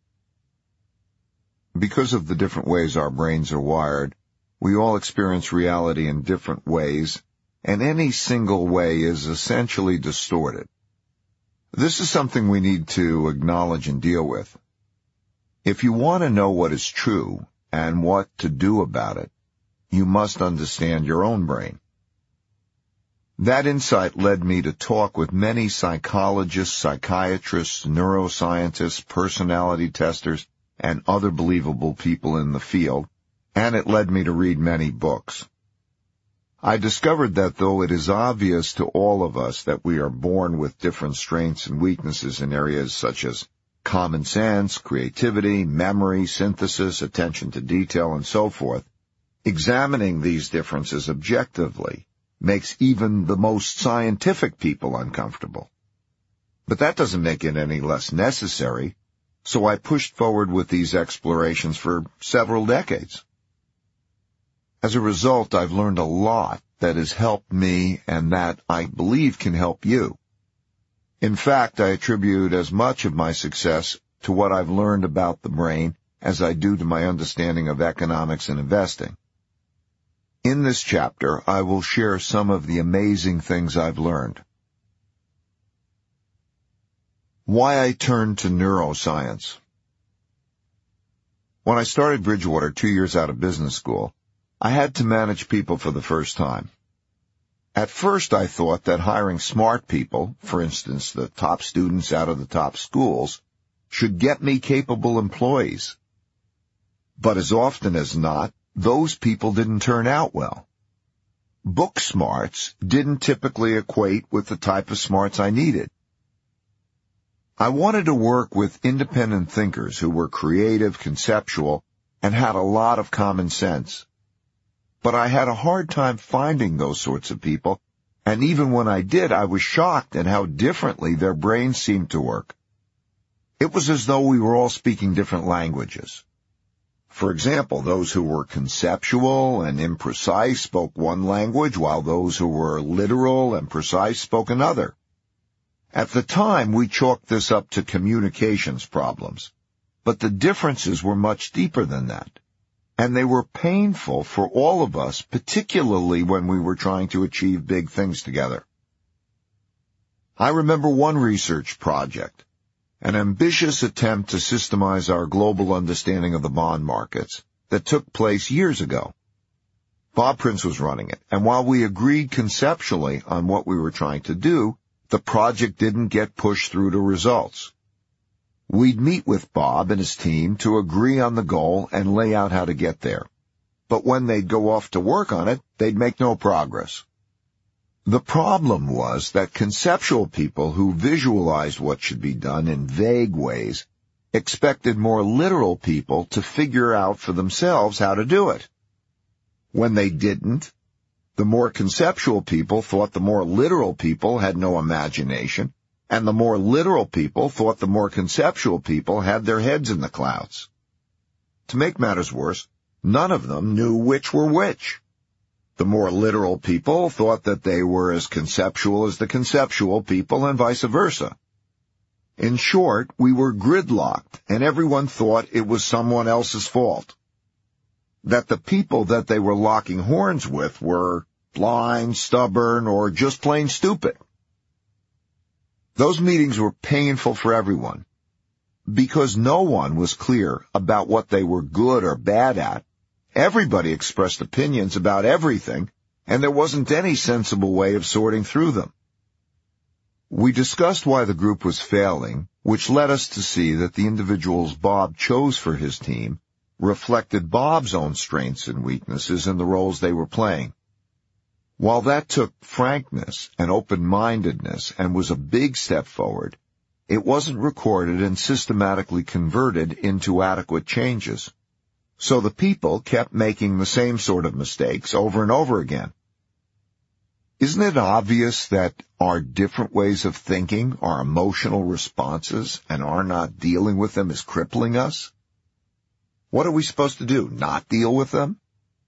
Because of the different ways our brains are wired, we all experience reality in different ways, and any single way is essentially distorted. This is something we need to acknowledge and deal with. If you want to know what is true and what to do about it, you must understand your own brain. That insight led me to talk with many psychologists, psychiatrists, neuroscientists, personality testers, and other believable people in the field, and it led me to read many books. I discovered that though it is obvious to all of us that we are born with different strengths and weaknesses in areas such as common sense, creativity, memory, synthesis, attention to detail, and so forth, examining these differences objectively makes even the most scientific people uncomfortable. But that doesn't make it any less necessary, so I pushed forward with these explorations for several decades. As a result, I've learned a lot that has helped me and that I believe can help you. In fact, I attribute as much of my success to what I've learned about the brain as I do to my understanding of economics and investing. In this chapter, I will share some of the amazing things I've learned. Why I turned to neuroscience. When I started Bridgewater two years out of business school, I had to manage people for the first time. At first, I thought that hiring smart people, for instance, the top students out of the top schools, should get me capable employees. But as often as not, those people didn't turn out well. Book smarts didn't typically equate with the type of smarts I needed. I wanted to work with independent thinkers who were creative, conceptual, and had a lot of common sense. But I had a hard time finding those sorts of people, and even when I did, I was shocked at how differently their brains seemed to work. It was as though we were all speaking different languages. For example, those who were conceptual and imprecise spoke one language, while those who were literal and precise spoke another. At the time, we chalked this up to communications problems, but the differences were much deeper than that, and they were painful for all of us, particularly when we were trying to achieve big things together. I remember one research project, an ambitious attempt to systemize our global understanding of the bond markets that took place years ago. Bob Prince was running it, and while we agreed conceptually on what we were trying to do, the project didn't get pushed through to results. We'd meet with Bob and his team to agree on the goal and lay out how to get there. But when they'd go off to work on it, they'd make no progress. The problem was that conceptual people who visualized what should be done in vague ways expected more literal people to figure out for themselves how to do it. When they didn't, the more conceptual people thought the more literal people had no imagination, and the more literal people thought the more conceptual people had their heads in the clouds. To make matters worse, none of them knew which were which. The more literal people thought that they were as conceptual as the conceptual people, and vice versa. In short, we were gridlocked, and everyone thought it was someone else's fault. That the people that they were locking horns with were blind, stubborn, or just plain stupid. Those meetings were painful for everyone, because no one was clear about what they were good or bad at. Everybody expressed opinions about everything, and there wasn't any sensible way of sorting through them. We discussed why the group was failing, which led us to see that the individuals Bob chose for his team reflected Bob's own strengths and weaknesses in the roles they were playing. While that took frankness and open-mindedness and was a big step forward, it wasn't recorded and systematically converted into adequate changes. So the people kept making the same sort of mistakes over and over again. Isn't it obvious that our different ways of thinking, our emotional responses, and our not dealing with them is crippling us? What are we supposed to do, not deal with them?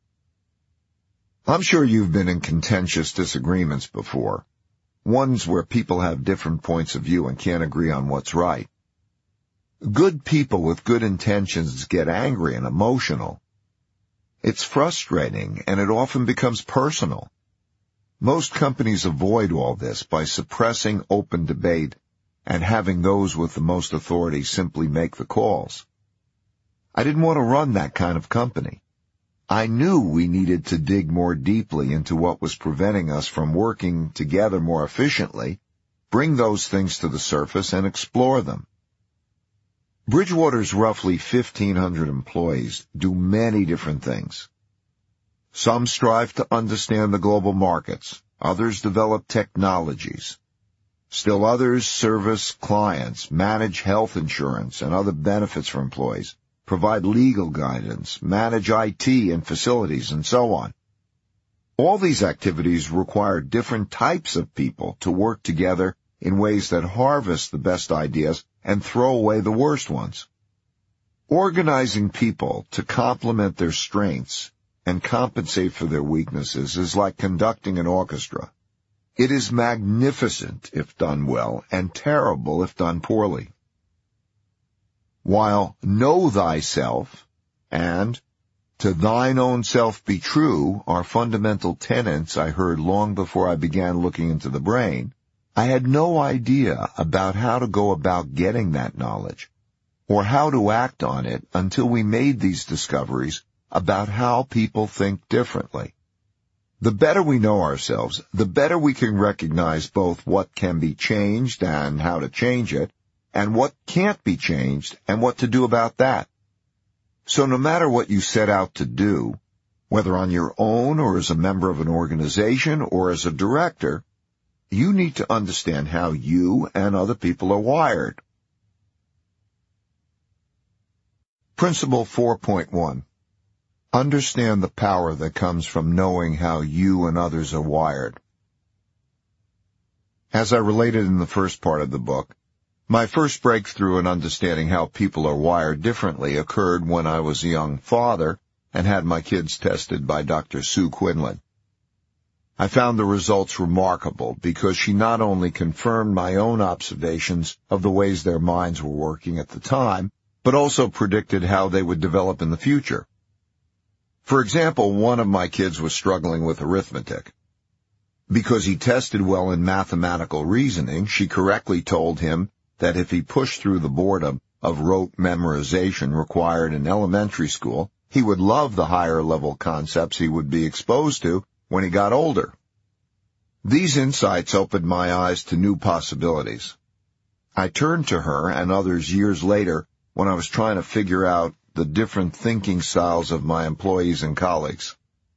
I'm sure you've been in contentious disagreements before, ones where people have different points of view and can't agree on what's right. Good people with good intentions get angry and emotional. It's frustrating, and it often becomes personal. Most companies avoid all this by suppressing open debate and having those with the most authority simply make the calls. I didn't want to run that kind of company. I knew we needed to dig more deeply into what was preventing us from working together more efficiently, bring those things to the surface, and explore them. Bridgewater's roughly fifteen hundred employees do many different things. Some strive to understand the global markets. Others develop technologies. Still others service clients, manage health insurance and other benefits for employees, provide legal guidance, manage I T and facilities, and so on. All these activities require different types of people to work together in ways that harvest the best ideas and throw away the worst ones. Organizing people to complement their strengths and compensate for their weaknesses is like conducting an orchestra. It is magnificent if done well, and terrible if done poorly. While know thyself and to thine own self be true are fundamental tenets I heard long before I began looking into the brain, I had no idea about how to go about getting that knowledge, or how to act on it until we made these discoveries about how people think differently. The better we know ourselves, the better we can recognize both what can be changed and how to change it, and what can't be changed and what to do about that. So no matter what you set out to do, whether on your own or as a member of an organization or as a director, you need to understand how you and other people are wired. Principle four point one. Understand the power that comes from knowing how you and others are wired. As I related in the first part of the book, my first breakthrough in understanding how people are wired differently occurred when I was a young father and had my kids tested by Doctor Sue Quinlan. I found the results remarkable because she not only confirmed my own observations of the ways their minds were working at the time, but also predicted how they would develop in the future. For example, one of my kids was struggling with arithmetic. Because he tested well in mathematical reasoning, she correctly told him that if he pushed through the boredom of rote memorization required in elementary school, he would love the higher-level concepts he would be exposed to when he got older. These insights opened my eyes to new possibilities. I turned to her and others years later when I was trying to figure out the different thinking styles of my employees and colleagues.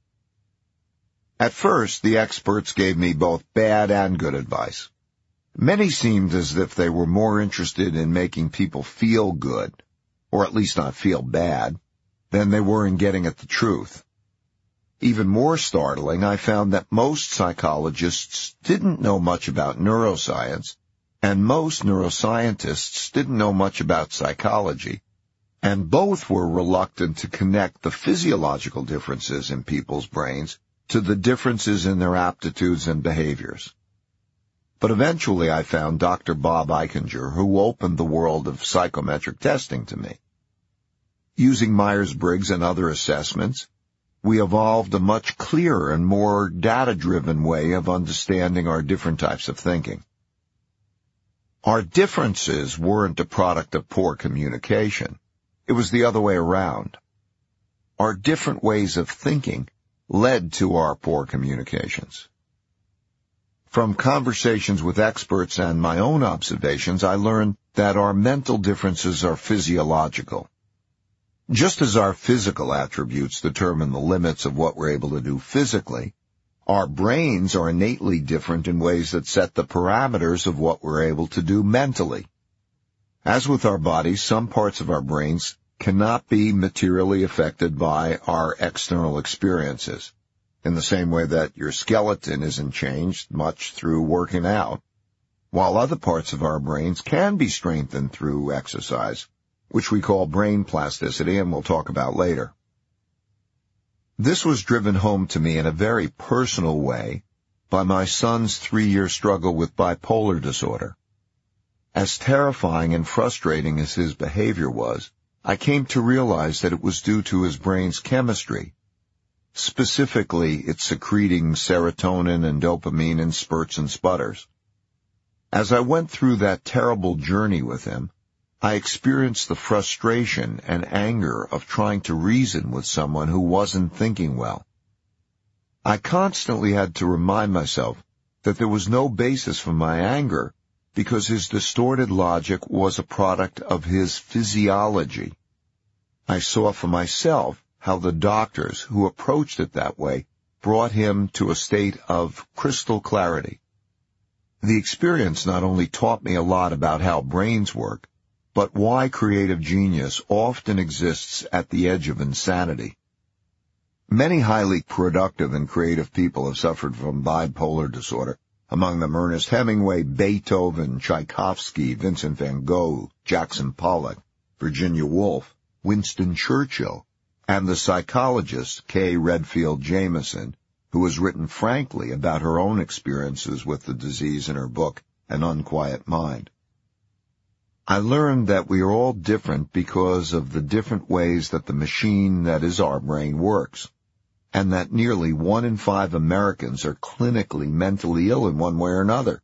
At first, the experts gave me both bad and good advice. Many seemed as if they were more interested in making people feel good, or at least not feel bad, than they were in getting at the truth. Even more startling, I found that most psychologists didn't know much about neuroscience, and most neuroscientists didn't know much about psychology, and both were reluctant to connect the physiological differences in people's brains to the differences in their aptitudes and behaviors. But eventually I found Doctor Bob Eichinger, who opened the world of psychometric testing to me. Using Myers-Briggs and other assessments, we evolved a much clearer and more data-driven way of understanding our different types of thinking. Our differences weren't a product of poor communication. It was the other way around. Our different ways of thinking led to our poor communications. From conversations with experts and my own observations, I learned that our mental differences are physiological. Just as our physical attributes determine the limits of what we're able to do physically, our brains are innately different in ways that set the parameters of what we're able to do mentally. As with our bodies, some parts of our brains cannot be materially affected by our external experiences, in the same way that your skeleton isn't changed much through working out, while other parts of our brains can be strengthened through exercise, which we call brain plasticity, and we'll talk about later. This was driven home to me in a very personal way by my son's three-year struggle with bipolar disorder. As terrifying and frustrating as his behavior was, I came to realize that it was due to his brain's chemistry. Specifically, it's secreting serotonin and dopamine in spurts and sputters. As I went through that terrible journey with him, I experienced the frustration and anger of trying to reason with someone who wasn't thinking well. I constantly had to remind myself that there was no basis for my anger because his distorted logic was a product of his physiology. I saw for myself how the doctors who approached it that way brought him to a state of crystal clarity. The experience not only taught me a lot about how brains work, but why creative genius often exists at the edge of insanity. Many highly productive and creative people have suffered from bipolar disorder, among them Ernest Hemingway, Beethoven, Tchaikovsky, Vincent van Gogh, Jackson Pollock, Virginia Woolf, Winston Churchill, and the psychologist Kay Redfield Jamison, who has written frankly about her own experiences with the disease in her book, An Unquiet Mind. I learned that we are all different because of the different ways that the machine that is our brain works, and that nearly one in five Americans are clinically mentally ill in one way or another.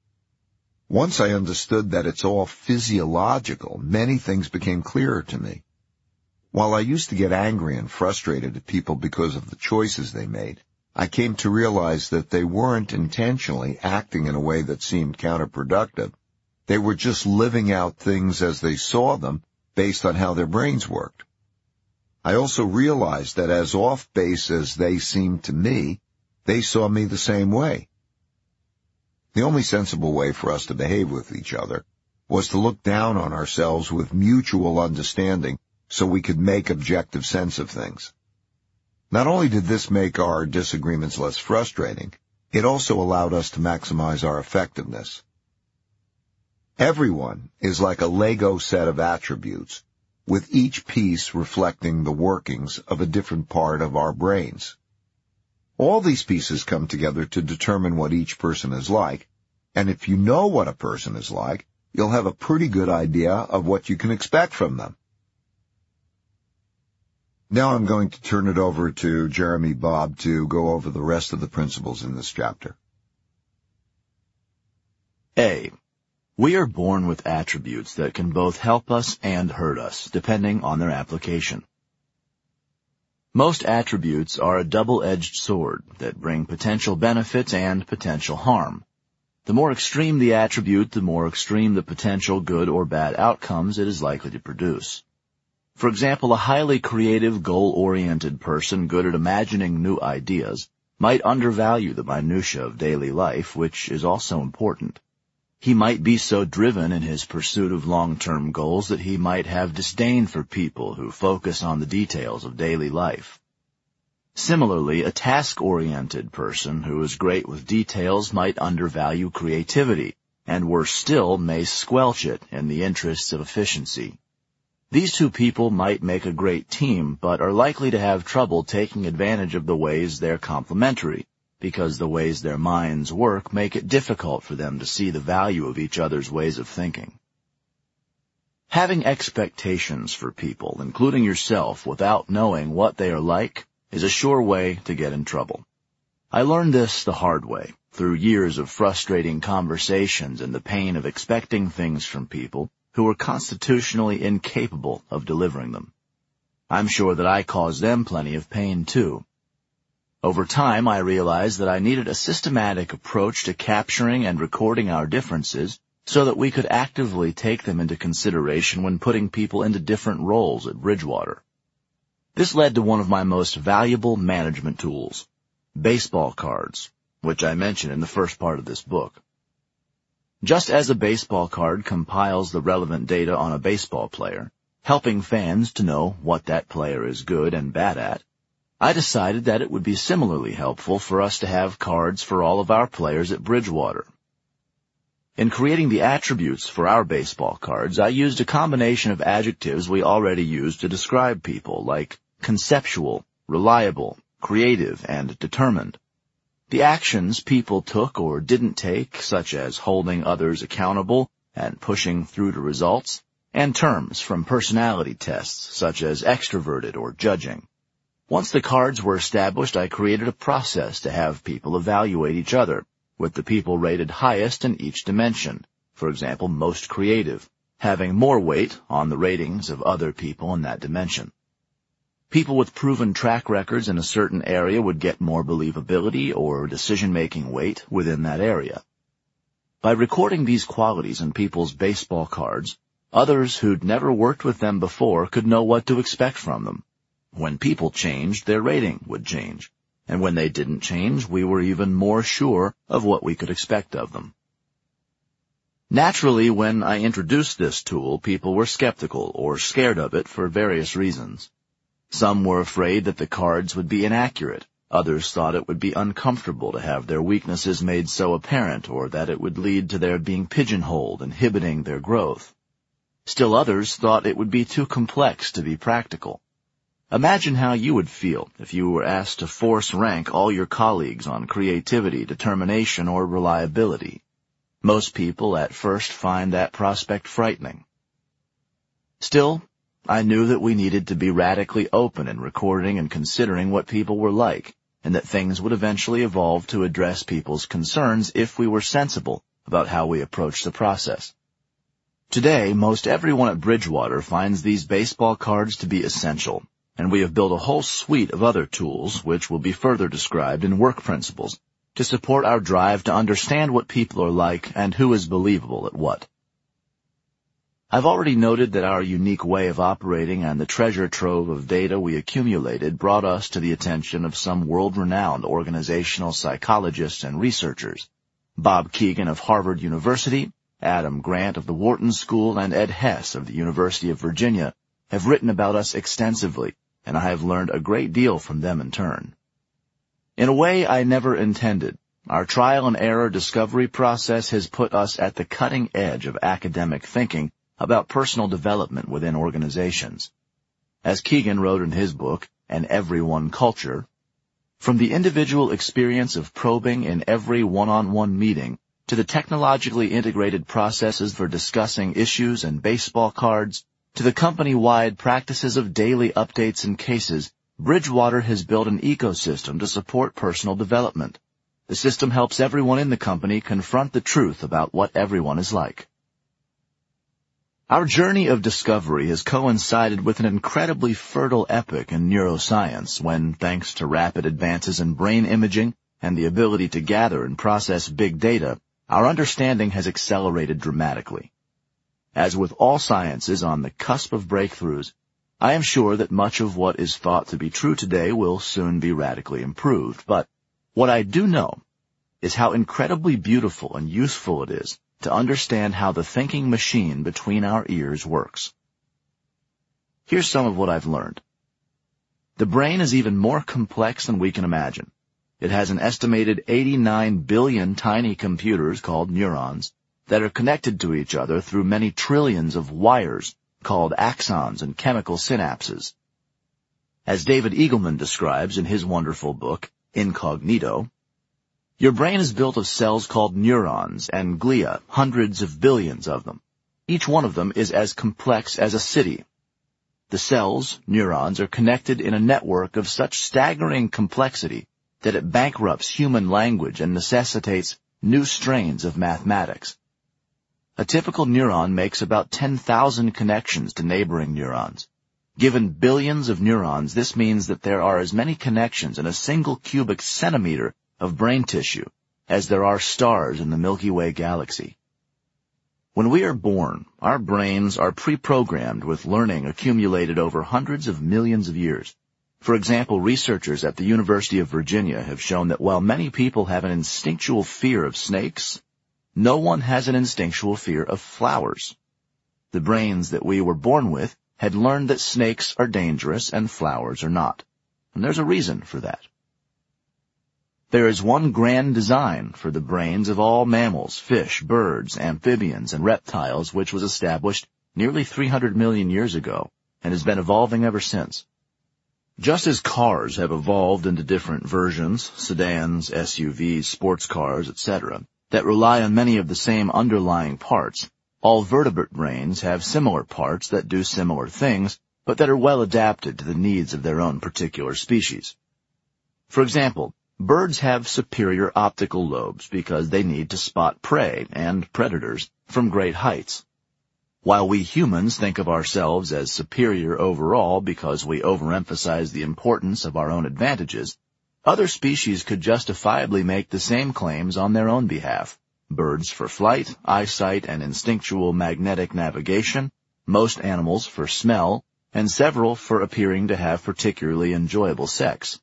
Once I understood that it's all physiological, many things became clearer to me. While I used to get angry and frustrated at people because of the choices they made, I came to realize that they weren't intentionally acting in a way that seemed counterproductive. They were just living out things as they saw them based on how their brains worked. I also realized that as off-base as they seemed to me, they saw me the same way. The only sensible way for us to behave with each other was to look down on ourselves with mutual understanding so we could make objective sense of things. Not only did this make our disagreements less frustrating, it also allowed us to maximize our effectiveness. Everyone is like a Lego set of attributes, with each piece reflecting the workings of a different part of our brains. All these pieces come together to determine what each person is like, and if you know what a person is like, you'll have a pretty good idea of what you can expect from them. Now I'm going to turn it over to Jeremy Bobb to go over the rest of the principles in this chapter. A. We are born with attributes that can both help us and hurt us, depending on their application. Most attributes are a double-edged sword that bring potential benefits and potential harm. The more extreme the attribute, the more extreme the potential good or bad outcomes it is likely to produce. For example, a highly creative, goal-oriented person good at imagining new ideas might undervalue the minutiae of daily life, which is also important. He might be so driven in his pursuit of long-term goals that he might have disdain for people who focus on the details of daily life. Similarly, a task-oriented person who is great with details might undervalue creativity, and worse still, may squelch it in the interests of efficiency. These two people might make a great team, but are likely to have trouble taking advantage of the ways they're complementary, because the ways their minds work make it difficult for them to see the value of each other's ways of thinking. Having expectations for people, including yourself, without knowing what they are like, is a sure way to get in trouble. I learned this the hard way, through years of frustrating conversations and the pain of expecting things from people who were constitutionally incapable of delivering them. I'm sure that I caused them plenty of pain, too. Over time, I realized that I needed a systematic approach to capturing and recording our differences so that we could actively take them into consideration when putting people into different roles at Bridgewater. This led to one of my most valuable management tools, baseball cards, which I mention in the first part of this book. Just as a baseball card compiles the relevant data on a baseball player, helping fans to know what that player is good and bad at, I decided that it would be similarly helpful for us to have cards for all of our players at Bridgewater. In creating the attributes for our baseball cards, I used a combination of adjectives we already use to describe people, like conceptual, reliable, creative, and determined. The actions people took or didn't take, such as holding others accountable and pushing through to results, and terms from personality tests, such as extroverted or judging. Once the cards were established, I created a process to have people evaluate each other, with the people rated highest in each dimension, for example, most creative, having more weight on the ratings of other people in that dimension. People with proven track records in a certain area would get more believability or decision-making weight within that area. By recording these qualities in people's baseball cards, others who'd never worked with them before could know what to expect from them. When people changed, their rating would change, and when they didn't change, we were even more sure of what we could expect of them. Naturally, when I introduced this tool, people were skeptical or scared of it for various reasons. Some were afraid that the cards would be inaccurate. Others thought it would be uncomfortable to have their weaknesses made so apparent, or that it would lead to their being pigeonholed, inhibiting their growth. Still others thought it would be too complex to be practical. Imagine how you would feel if you were asked to force rank all your colleagues on creativity, determination, or reliability. Most people at first find that prospect frightening. Still, I knew that we needed to be radically open in recording and considering what people were like, and that things would eventually evolve to address people's concerns if we were sensible about how we approached the process. Today, most everyone at Bridgewater finds these baseball cards to be essential, and we have built a whole suite of other tools, which will be further described in Work Principles, to support our drive to understand what people are like and who is believable at what. I've already noted that our unique way of operating and the treasure trove of data we accumulated brought us to the attention of some world-renowned organizational psychologists and researchers. Bob Kegan of Harvard University, Adam Grant of the Wharton School, and Ed Hess of the University of Virginia have written about us extensively, and I have learned a great deal from them in turn. In a way I never intended, our trial-and-error discovery process has put us at the cutting edge of academic thinking about personal development within organizations. As Kegan wrote in his book, An Everyone Culture, From the individual experience of probing in every one-on-one meeting to the technologically integrated processes for discussing issues and baseball cards, to the company-wide practices of daily updates and cases, Bridgewater has built an ecosystem to support personal development. The system helps everyone in the company confront the truth about what everyone is like. Our journey of discovery has coincided with an incredibly fertile epoch in neuroscience when, thanks to rapid advances in brain imaging and the ability to gather and process big data, our understanding has accelerated dramatically. As with all sciences on the cusp of breakthroughs, I am sure that much of what is thought to be true today will soon be radically improved. But what I do know is how incredibly beautiful and useful it is to understand how the thinking machine between our ears works. Here's some of what I've learned. The brain is even more complex than we can imagine. It has an estimated eighty-nine billion tiny computers called neurons that are connected to each other through many trillions of wires called axons and chemical synapses. As David Eagleman describes in his wonderful book, Incognito, your brain is built of cells called neurons and glia, hundreds of billions of them. Each one of them is as complex as a city. The cells, neurons, are connected in a network of such staggering complexity that it bankrupts human language and necessitates new strains of mathematics. A typical neuron makes about ten thousand connections to neighboring neurons. Given billions of neurons, this means that there are as many connections in a single cubic centimeter of brain tissue as there are stars in the Milky Way galaxy. When we are born, our brains are pre-programmed with learning accumulated over hundreds of millions of years. For example, researchers at the University of Virginia have shown that while many people have an instinctual fear of snakes, no one has an instinctual fear of flowers. The brains that we were born with had learned that snakes are dangerous and flowers are not. And there's a reason for that. There is one grand design for the brains of all mammals, fish, birds, amphibians, and reptiles which was established nearly three hundred million years ago and has been evolving ever since. Just as cars have evolved into different versions, sedans, S U Vs, sports cars, et cetera, that rely on many of the same underlying parts, all vertebrate brains have similar parts that do similar things, but that are well adapted to the needs of their own particular species. For example, birds have superior optical lobes because they need to spot prey and predators from great heights. While we humans think of ourselves as superior overall because we overemphasize the importance of our own advantages, other species could justifiably make the same claims on their own behalf. Birds for flight, eyesight, and instinctual magnetic navigation, most animals for smell, and several for appearing to have particularly enjoyable sex.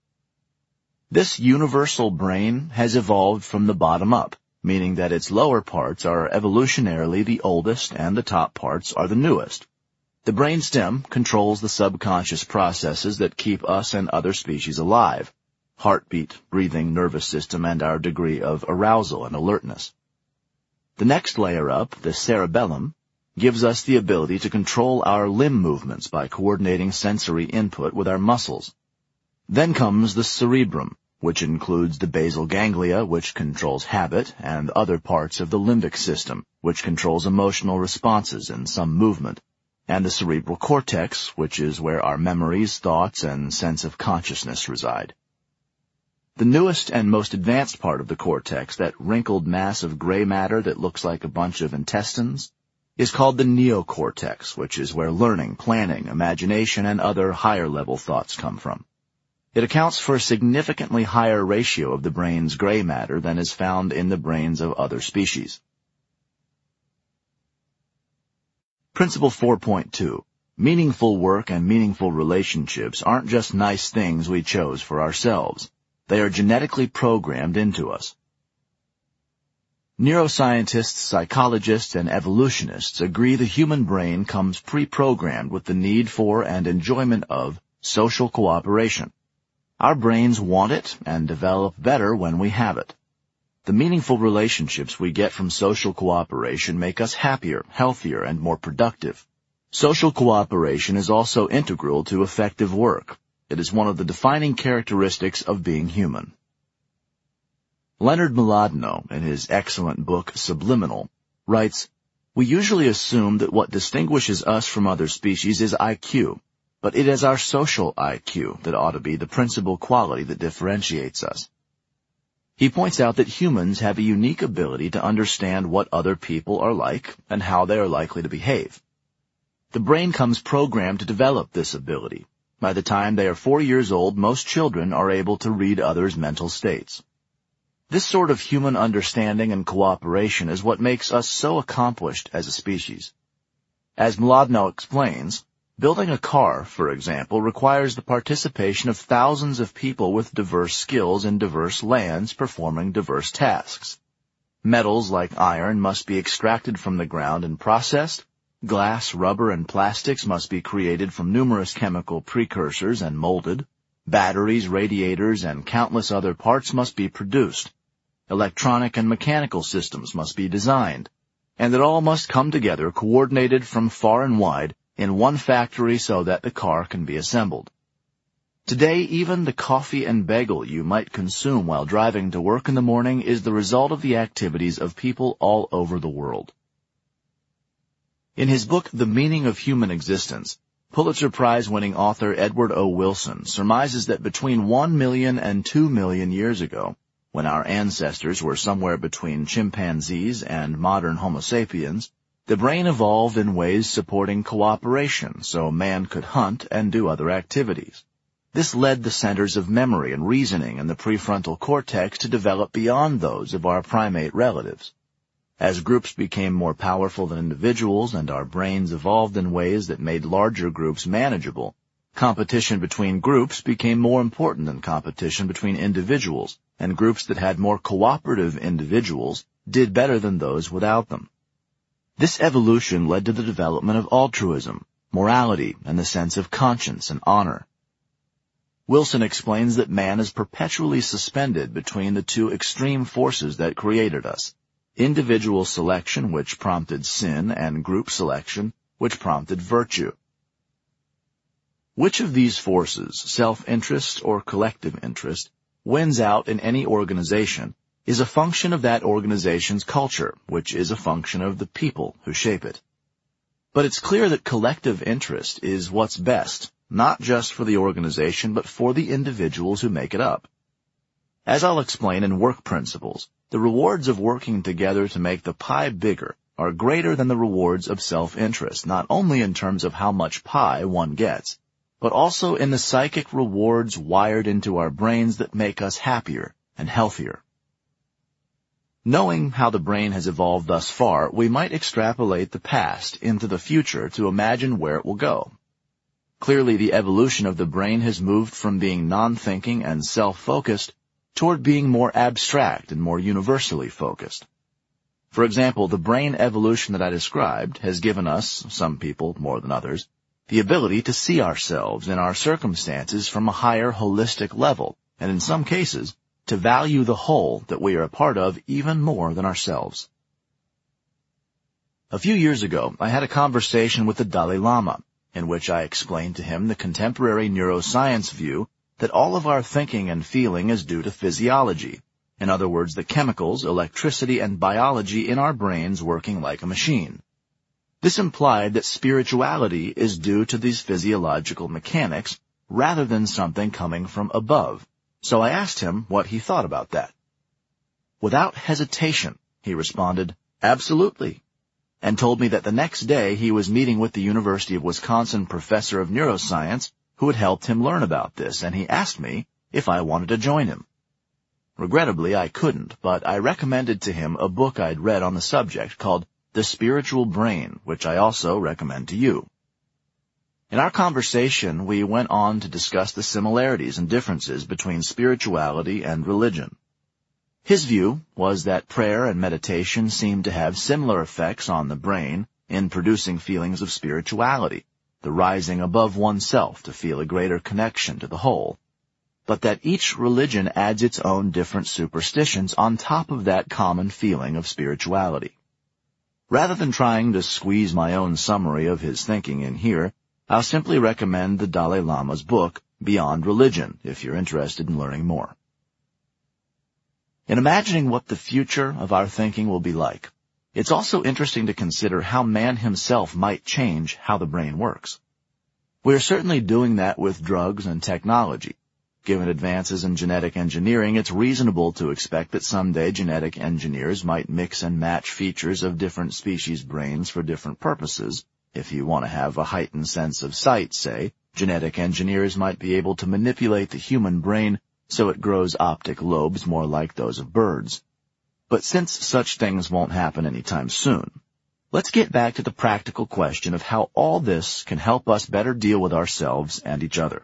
This universal brain has evolved from the bottom up, meaning that its lower parts are evolutionarily the oldest and the top parts are the newest. The brainstem controls the subconscious processes that keep us and other species alive: heartbeat, breathing, nervous system, and our degree of arousal and alertness. The next layer up, the cerebellum, gives us the ability to control our limb movements by coordinating sensory input with our muscles. Then comes the cerebrum, which includes the basal ganglia, which controls habit, and other parts of the limbic system, which controls emotional responses and some movement, and the cerebral cortex, which is where our memories, thoughts, and sense of consciousness reside. The newest and most advanced part of the cortex, that wrinkled mass of gray matter that looks like a bunch of intestines, is called the neocortex, which is where learning, planning, imagination, and other higher-level thoughts come from. It accounts for a significantly higher ratio of the brain's gray matter than is found in the brains of other species. Principle four point two. Meaningful work and meaningful relationships aren't just nice things we chose for ourselves. They are genetically programmed into us. Neuroscientists, psychologists, and evolutionists agree the human brain comes pre-programmed with the need for and enjoyment of social cooperation. Our brains want it and develop better when we have it. The meaningful relationships we get from social cooperation make us happier, healthier, and more productive. Social cooperation is also integral to effective work. It is one of the defining characteristics of being human. Leonard Mlodinow, in his excellent book Subliminal, writes, "We usually assume that what distinguishes us from other species is I Q, but it is our social I Q that ought to be the principal quality that differentiates us." He points out that humans have a unique ability to understand what other people are like and how they are likely to behave. The brain comes programmed to develop this ability. By the time they are four years old, most children are able to read others' mental states. This sort of human understanding and cooperation is what makes us so accomplished as a species. As Mlodinow explains, building a car, for example, requires the participation of thousands of people with diverse skills in diverse lands performing diverse tasks. Metals like iron must be extracted from the ground and processed. Glass, rubber, and plastics must be created from numerous chemical precursors and molded. Batteries, radiators, and countless other parts must be produced. Electronic and mechanical systems must be designed, and it all must come together coordinated from far and wide in one factory so that the car can be assembled. Today, even the coffee and bagel you might consume while driving to work in the morning is the result of the activities of people all over the world. In his book, The Meaning of Human Existence, Pulitzer Prize-winning author Edward O. Wilson surmises that between one million and two million years ago, when our ancestors were somewhere between chimpanzees and modern Homo sapiens, the brain evolved in ways supporting cooperation so man could hunt and do other activities. This led the centers of memory and reasoning in the prefrontal cortex to develop beyond those of our primate relatives. As groups became more powerful than individuals and our brains evolved in ways that made larger groups manageable, competition between groups became more important than competition between individuals, and groups that had more cooperative individuals did better than those without them. This evolution led to the development of altruism, morality, and the sense of conscience and honor. Wilson explains that man is perpetually suspended between the two extreme forces that created us, individual selection, which prompted sin, and group selection, which prompted virtue. Which of these forces, self-interest or collective interest, wins out in any organization is a function of that organization's culture, which is a function of the people who shape it. But it's clear that collective interest is what's best, not just for the organization, but for the individuals who make it up. As I'll explain in Work Principles, the rewards of working together to make the pie bigger are greater than the rewards of self-interest, not only in terms of how much pie one gets, but also in the psychic rewards wired into our brains that make us happier and healthier. Knowing how the brain has evolved thus far, we might extrapolate the past into the future to imagine where it will go. Clearly, the evolution of the brain has moved from being non-thinking and self-focused toward being more abstract and more universally focused. For example, the brain evolution that I described has given us, some people more than others, the ability to see ourselves and our circumstances from a higher holistic level, and in some cases, to value the whole that we are a part of even more than ourselves. A few years ago, I had a conversation with the Dalai Lama, in which I explained to him the contemporary neuroscience view that all of our thinking and feeling is due to physiology. In other words, the chemicals, electricity, and biology in our brains working like a machine. This implied that spirituality is due to these physiological mechanics rather than something coming from above. So I asked him what he thought about that. Without hesitation, he responded, "Absolutely," and told me that the next day he was meeting with the University of Wisconsin professor of neuroscience who had helped him learn about this, and he asked me if I wanted to join him. Regrettably, I couldn't, but I recommended to him a book I'd read on the subject called The Spiritual Brain, which I also recommend to you. In our conversation, we went on to discuss the similarities and differences between spirituality and religion. His view was that prayer and meditation seemed to have similar effects on the brain in producing feelings of spirituality, the rising above oneself to feel a greater connection to the whole, but that each religion adds its own different superstitions on top of that common feeling of spirituality. Rather than trying to squeeze my own summary of his thinking in here, I'll simply recommend the Dalai Lama's book, beyond religion, if you're interested in learning more. In imagining what the future of our thinking will be like, it's also interesting to consider how man himself might change how the brain works. We are certainly doing that with drugs and technology. Given advances in genetic engineering, it's reasonable to expect that someday genetic engineers might mix and match features of different species' brains for different purposes. If you want to have a heightened sense of sight, say, genetic engineers might be able to manipulate the human brain so it grows optic lobes more like those of birds. But since such things won't happen anytime soon, let's get back to the practical question of how all this can help us better deal with ourselves and each other.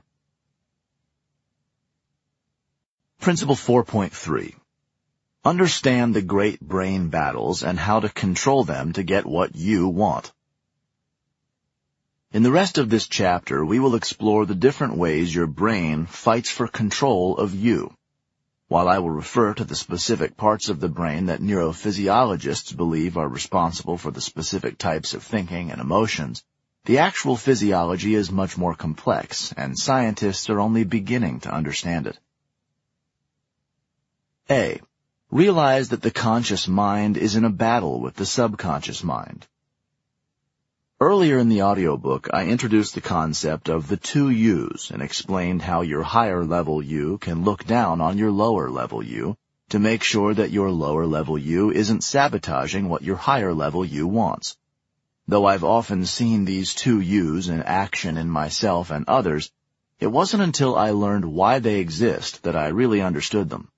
Principle four point three. Understand the great brain battles and how to control them to get what you want. In the rest of this chapter, we will explore the different ways your brain fights for control of you. While I will refer to the specific parts of the brain that neurophysiologists believe are responsible for the specific types of thinking and emotions, the actual physiology is much more complex, and scientists are only beginning to understand it. A. Realize that the conscious mind is in a battle with the subconscious mind. Earlier in the audiobook, I introduced the concept of the two yous and explained how your higher-level you can look down on your lower-level you to make sure that your lower-level you isn't sabotaging what your higher-level you wants. Though I've often seen these two yous in action in myself and others, it wasn't until I learned why they exist that I really understood them.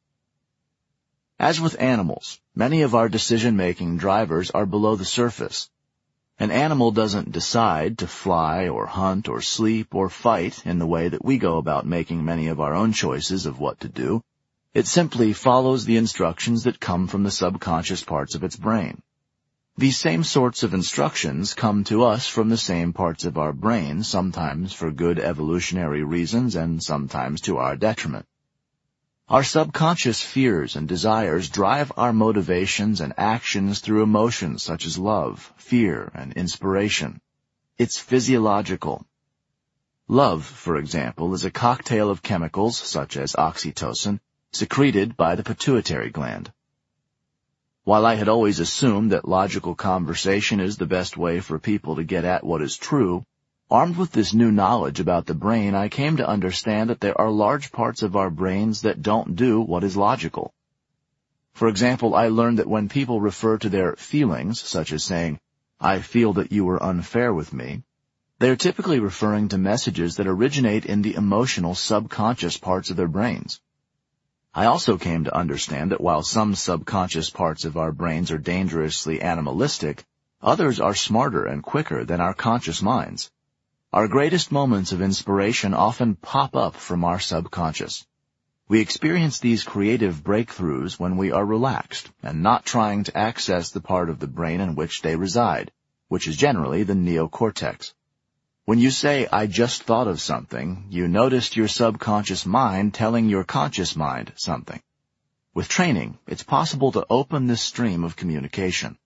As with animals, many of our decision-making drivers are below the surface. An animal doesn't decide to fly or hunt or sleep or fight in the way that we go about making many of our own choices of what to do. It simply follows the instructions that come from the subconscious parts of its brain. These same sorts of instructions come to us from the same parts of our brain, sometimes for good evolutionary reasons and sometimes to our detriment. Our subconscious fears and desires drive our motivations and actions through emotions such as love, fear, and inspiration. It's physiological. Love, for example, is a cocktail of chemicals such as oxytocin, secreted by the pituitary gland. While I had always assumed that logical conversation is the best way for people to get at what is true, armed with this new knowledge about the brain, I came to understand that there are large parts of our brains that don't do what is logical. For example, I learned that when people refer to their feelings, such as saying, "I feel that you were unfair with me," they are typically referring to messages that originate in the emotional subconscious parts of their brains. I also came to understand that while some subconscious parts of our brains are dangerously animalistic, others are smarter and quicker than our conscious minds. Our greatest moments of inspiration often pop up from our subconscious. We experience these creative breakthroughs when we are relaxed and not trying to access the part of the brain in which they reside, which is generally the neocortex. When you say, "I just thought of something," you noticed your subconscious mind telling your conscious mind something. With training, it's possible to open this stream of communication.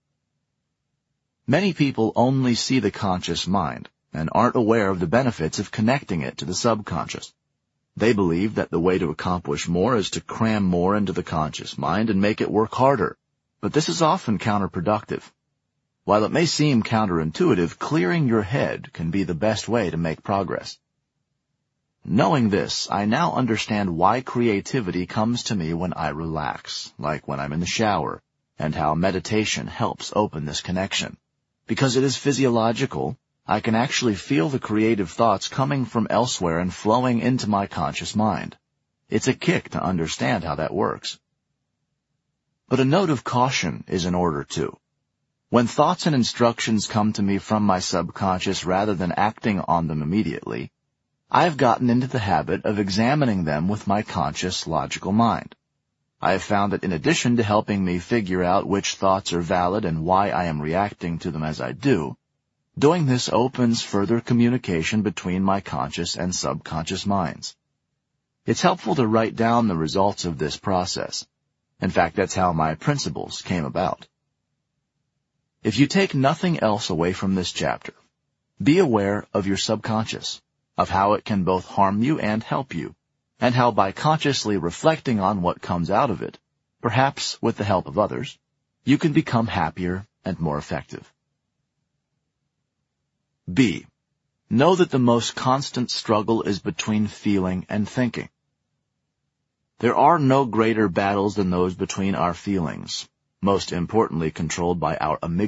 Many people only see the conscious mind and aren't aware of the benefits of connecting it to the subconscious. They believe that the way to accomplish more is to cram more into the conscious mind and make it work harder, but this is often counterproductive. While it may seem counterintuitive, clearing your head can be the best way to make progress. Knowing this, I now understand why creativity comes to me when I relax, like when I'm in the shower, and how meditation helps open this connection. Because it is physiological, I can actually feel the creative thoughts coming from elsewhere and flowing into my conscious mind. It's a kick to understand how that works. But a note of caution is in order too. When thoughts and instructions come to me from my subconscious rather than acting on them immediately, I've gotten into the habit of examining them with my conscious, logical mind. I have found that in addition to helping me figure out which thoughts are valid and why I am reacting to them as I do, doing this opens further communication between my conscious and subconscious minds. It's helpful to write down the results of this process. In fact, that's how my principles came about. If you take nothing else away from this chapter, be aware of your subconscious. of how it can both harm you and help you, and how by consciously reflecting on what comes out of it, perhaps with the help of others, you can become happier and more effective. B. Know that the most constant struggle is between feeling and thinking. There are no greater battles than those between our feelings, most importantly controlled by our amygdala.